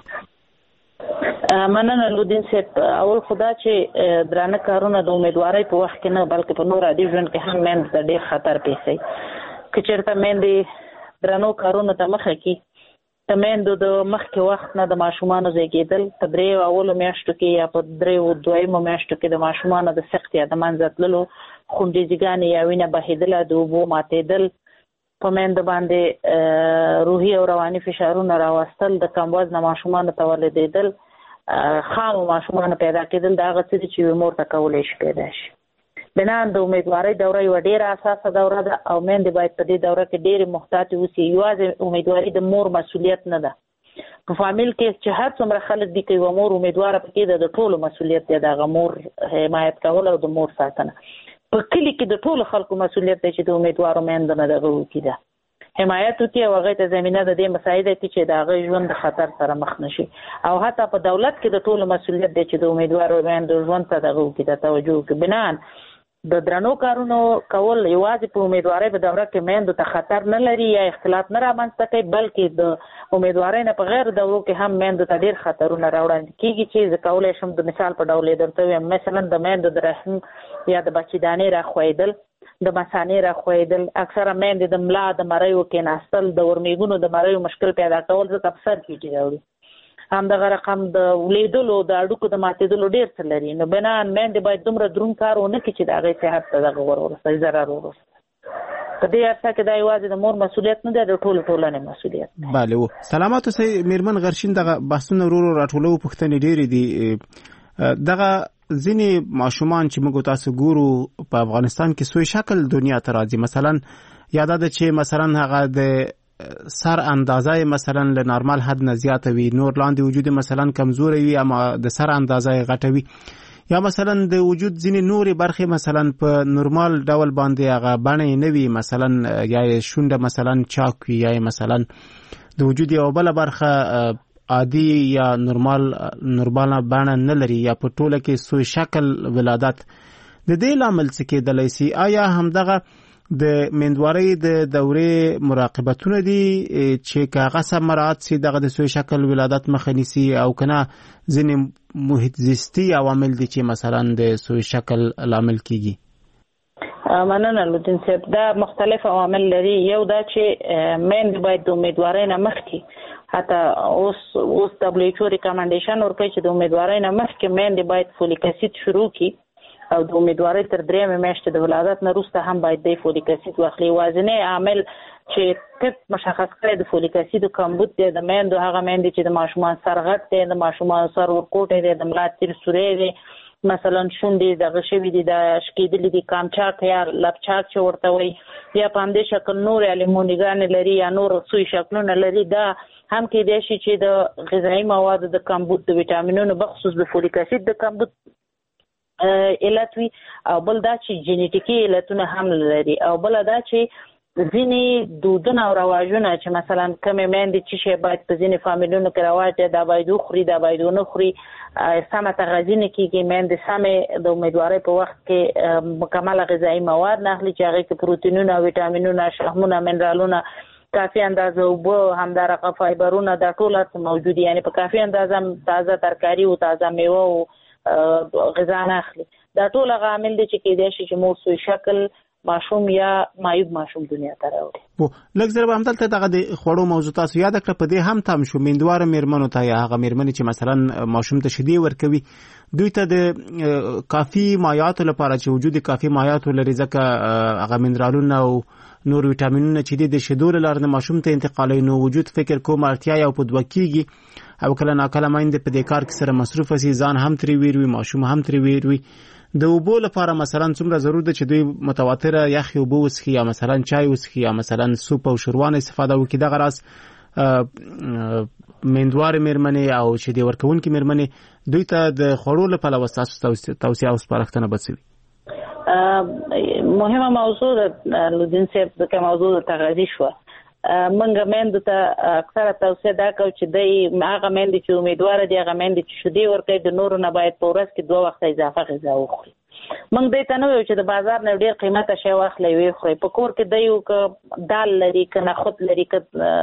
مننه لودین صاحب. اول خدا چې درانه کارونه د امیدوارۍ په وخت کې نه بلکې په نور عادي ژوند کې هم میندو ته ډېر خطر پیښوي. که چېرته میندې درنو کارونو ته مخه کړي د میندو د مخکې وخت نه د ماشومانو زیږېدل په دریو اولو میاشتو کې یا په دریو دویمو میاشتو کې د ماشومانو د سخت یا د منځه تللو خونډیزګانې یا وینه بهېدله د اوبو ماتېدل په میندو باندې روحي او رواني فشارونه راوستل د کم وزنه ماشومانو ته ولیدېدل خامو ماشومانو پیدا کېدل د هغه څه دي چې مور ته کولی شي پیدا شي. بنان د امیدوارۍ دوره یوه ډېره اساسه دوره ده او میندې باید په دې دوره کې ډېرې محتاطې اوسي. یوازې امیدواري د مور مسؤلیت نه ده. په فامیل کې چې هر څومره خلک دي که یوه مور امیدواره پکې ده د ټولو مسؤلیت دی د هغه مور حمایت کول او د مور ساتنه. په کلي کې د ټولو خلکو مسؤلیت دی چې د امیدوارو میندو نه دغه وکړي ده حمایت وکړي او هغې ته زمینه د دې مساعده کړي چې د هغې ژوند د خطر سره مخ نه شي. او حتی په دولت کې د ټولو مسؤلیت دی چې د امیدوارو میندو ژوند ته دغه وکړي ته توجه وکړي. بنان د درنو کارونو کول یوازې په امیدوارۍ په دوره کې میندو ته خطر نه لري یا اختلاف نه رامنځته کوي بلکې د امیدوارۍ نه په غیر دورو کې هم میندو ته ډېر خطرونه راوړاندې کېږي چې زه کولی شم د مثال په ډول یې درته ووایم. مثلا د میندو د رحم یا د بچیدانې راښویېدل د مثانې راښویېدل اکثره میندې د ملا د مریو کېناستل د ورمیږونو د مریو مشکل پیدا کول ځکه په سر کېږي راوړي همدغه رقم د ولیدلو د اډوکو د ماتېدلو ډېر څه لري. نو بنان میندې باید دومره دروند کار ونه کړي چې د هغې صحت ته دغه ور ورسوي ضرر ورسوي. په دې عرصه کې دا یوازې د مور مسؤلیت نه دی د ټولو ټولنې مسؤلیت دی. بله و سلامات اوسئ میرمن غرشین. دغه بحثونه ورو ورو راټولو پوښتنې ډېرې دي. دغه ځینې ماشومان چې موږ تاسو ګورو په افغانستان کې سوی شکل دنیا ته راځي. مثلا یاده ده چې مثلا هغه د سر اندازه مثلا له نارمال حد نه زیاته وي نور لاندې وجود مثلا کمزوري وي اما د سر اندازه غټه وي یا مثلا د وجود ځینې نورې برخې مثلا په نورمال ډول باندې هغه بڼې نه وي مثلا یا شونډه مثلا چاک وي یا مثلا د وجود یو بله برخه عادي یا نورمال نورمال بڼه نه لري یا په ټوله کې سوی شکل ولادت. د دې لامل څه کېدلی سي؟ آیا همدغه د میندوارۍ د دورې مراقبتونه دي چې که هغه سم مراعات سي دغه د سوی شکل ولادت مخه نیسي او که نه ځینې محیط زیستي عوامل دي چې مثلا د سوی شکل لامل کیږي؟ مننه لودین صاحب. دا مختلف عوامل لري. یو دا چې میندې باید د امیدوارۍ نه مخکې حتی اوس اوس دبلیو ایچ او ریکمنډیشن ورکوي چې د امیدوارۍ نه مخکې میندې باید فولیک اسید شروع کړي او د امیدوارۍ تر درېیمې میاشتې د ولادت نه وروسته هم باید دی فولیک اسید واخلي. یوازینی عامل چې طب مشخص کړی د فولیک اسیدو کمبود دی د میندو هغه میندې چې د ماشومان سر غټ دی د ماشومان سر ورکوټی دی د ملا تیر سوری دی مثلا شونډې دغه شوي دي د شکېدلي دي کامچاک یا لپچاک چې ورته وایي یا په همدې شکل نورې المونیګانې لري یا نور سوی شکلونه لري. دا هم کېدای شي چې د غذایي موادو د کمبود د ویټامینونو بخصوص د فولیک اسید د کمبود علت وي او بل دا چې جینیټیکي علتونه هم لري او بل دا چې ځینې دودونه او رواجونه چې مثلا کومې میندې چې شی باید په ځینې فامیلونو کې رواج دی دا باید وخوري دا باید ونه خوري سمه تغذیه نه کېږي. میندې سمې د امیدوارۍ په وخت کې مکمله غذایي مواد نه اخلي چې هغې کې پروتینونه ویټامینونه شحمونه منرالونه کافي اندازه اوبه همدارقه فایبرونه دا ټول هر موجود دي. یعنې په کافي اندازه تازه ترکاري او تازه میوه او غذا نه اخلي. دا ټول هغه عامل دی چې کېدای شي چې مور سوی شکل ماشوم یا معیوب ماشوم دنیا ته راوړي. و لږ زر به همدلته دغه د خوړو موضوع تاسو یاد کړه. په دې هم تم شو میندواره میرمنو ته یا هغه میرمنې چې مثلا ماشوم ته شیدې ورکوي دوی ته د کافي مایعاتو لپاره چې وجود کافي مایعاتو لري ځکه هغه منرالونه او نور ویټامینونه چې د شیدو له لارې ماشوم ته انتقالوي نو وجود فکر کوم اړتیا یو په دوه کېږي او کله ناکله میندې په دې کار کې سره مصروف شي ځان هم ترې ویروي ماشوم هم ترې ویروي. د اوبو لپاره مثلا څومره ضرورت ده چې دوی متواتره یخې اوبه وڅښي یا مثلا چای وڅښي یا مثلا سوپ او شوروا نه استفاده وکړي. دغه راز میندوارې میرمنې او شیدې ورکوونکې میرمنې دوی ته د خوړو له پلوه ستاسو توصیه او سپارښتنه به څه وي؟ مهمه موضوع ده لودین صاحب ځکه موضوع د تغذیې شوه. منګه میندو ته اکثره توصیه دا کوو چې دی هغه میندې چې امیدواره دي هغه میندې چې شیدې ورکوي د نورو نه باید په ورځ کې دوه وخته اضافه غذا وخوري. موږ دی ته نه وایو چې د بازار نه ډېر قیمته شی واخلئ ویې خورئ. په کور کې دی یو که دال لري که نخود لري که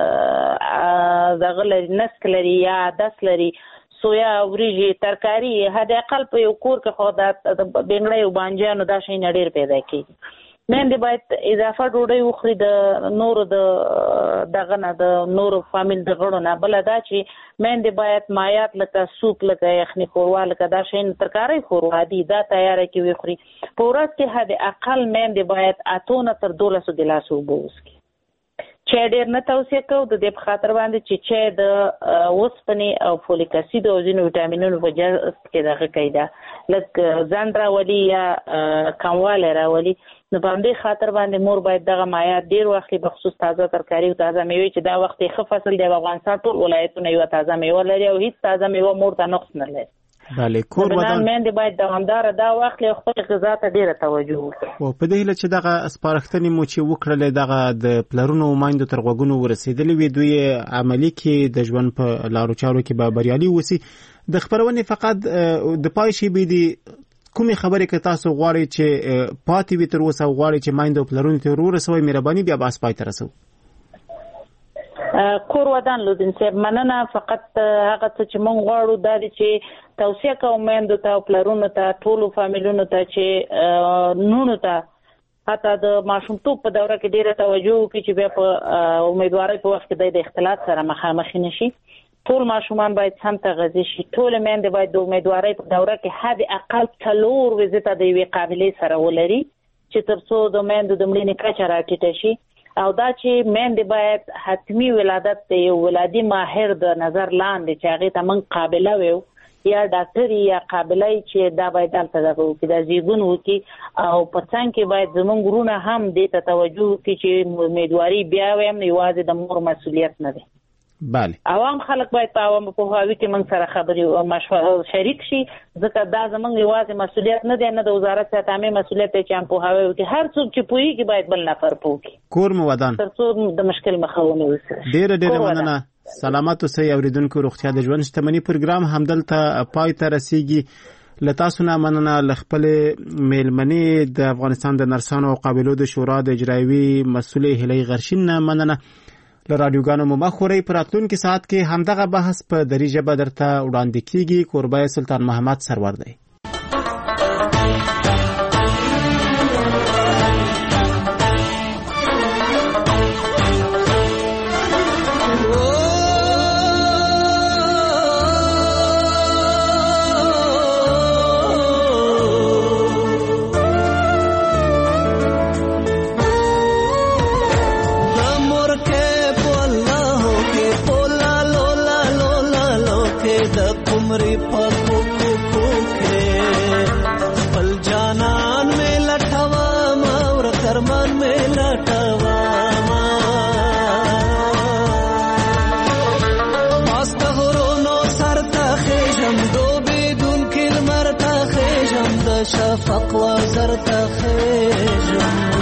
دغه لري نسک لري یا عدس لري سویا وریجې ترکاري حداقل په یو کور کې خو د بنګړۍ او بانجانو دا شی نه ډېر پیدا کېږي. میندې باید اضافه ډوډۍ وخوري د نورو د دغه نه د نورو فامیل د غړو نه. بله دا چې میندې باید مایعات لکه سوپ لکه یخني ښوروا لکه دا شی ترکارۍ ښوروا دي دا تیاره کې وخوري. په ورځ کې حد اقل میندې باید اتو نه تر دولسو ګیلاسو اوبه وڅښي. چای ډېر نه توصیه کوو د دې په خاطر باندې چې چای د اوسپنې او فولیک اسید او ځینو ویټامینونو په جذب کې دغه کوي دا لږ ځنډ راولي یا کموالی راولي. نو په همدې خاطر باندې مور باید دغه مایعات ډېر واخلي بخصوص تازه ترکاري او تازه میوې چې دا وخت یې ښه فصل دی. افغانستان ټول ولایتونه یوه تازه میوه لري او هېڅ تازه میوه مور ته نقص نه لري. بله کور ودان میندې باید دوامداره دا واخلي او خپل غذا ته ډېره توجه وکړي. او په دې هیله چې دغه سپارښتنې مو چې وکړلې دغه د پلرونو او میندو تر غوږونو ورسېدلې وي دوی عملي کې د ژوند په لارو چارو کې به بریالي اوسي. د خپرونې فقط د پای شی به دي کومې خبرې که تاسو غواړئ چې پاتې وي تر اوسه او غواړئ چې میندو او پلرونو ته ورسوئ مهرباني بیا به پای ته رسوو. کور ودان لودین صاحب مننه. فقط هغه څه چې موږ غواړو دا دی چې توصیه کوو میندو ته او پلرونو ته ټولو فامیلونو ته چې نونو ته حتی د ماشومتوب په دوره کې ډېره توجه وکړي چې بیا په امیدوارۍ په وخت کې دی د اختلاط سره مخامخ نه شي. ټول ماشومان باید سم تغذیه شي. ټول میندې باید د امیدوارۍ په دوره کې حد اقل څلور ورځې ته د یوې قابلې سره ولري چې تر څو د میندو د مړینې کچه راټیټه شي. او دا چې میندې باید حتمي ولادت د یو ولادي ماهر د نظر لاندې چې هغې ته موږ قابله ویو یا ډاکټر یا قابله چې دا باید هلته دغه وکړي دا زیږون وکړي. او په څنګ کې باید زموږ وروڼه هم دې ته توجه وکړي چې امیدواري بیا ویم یوازې د مور مسؤلیت نه دی. بله عوام خلک باید په عوامو پوهاوي کې موږ سره خبرې مشوره شریک شي ځکه دا زموږ یوازې مسؤلیت نه دی نه د وزارت صحت عامې مسؤلیت دی چې هم پوهاوی وکړي. هر څوک چې پوهېږي باید بل نفر پوه کړي. کور مو ودان تر څو د مشکل مخه ونیول شي. ډېره ډېره مننه. سلامت اوسئ اورېدونکو. روغتیا د ژوند شتمني پروګرام همدلته پای ته رسیږي. له تاسو نه مننه. له خپلې میلمنې د افغانستان د نرسانو او قابلو د شورا د اجرایوي مسؤلې هیلۍ غرشین نه مننه. له راډیوګانو مو مه خورئ. په راتلونکي ساعت کې همدغه بحث په دري ژبه درته وړاندې کیږي. کوربه سلطان محمد سرور دی. شفق وزرت خيجم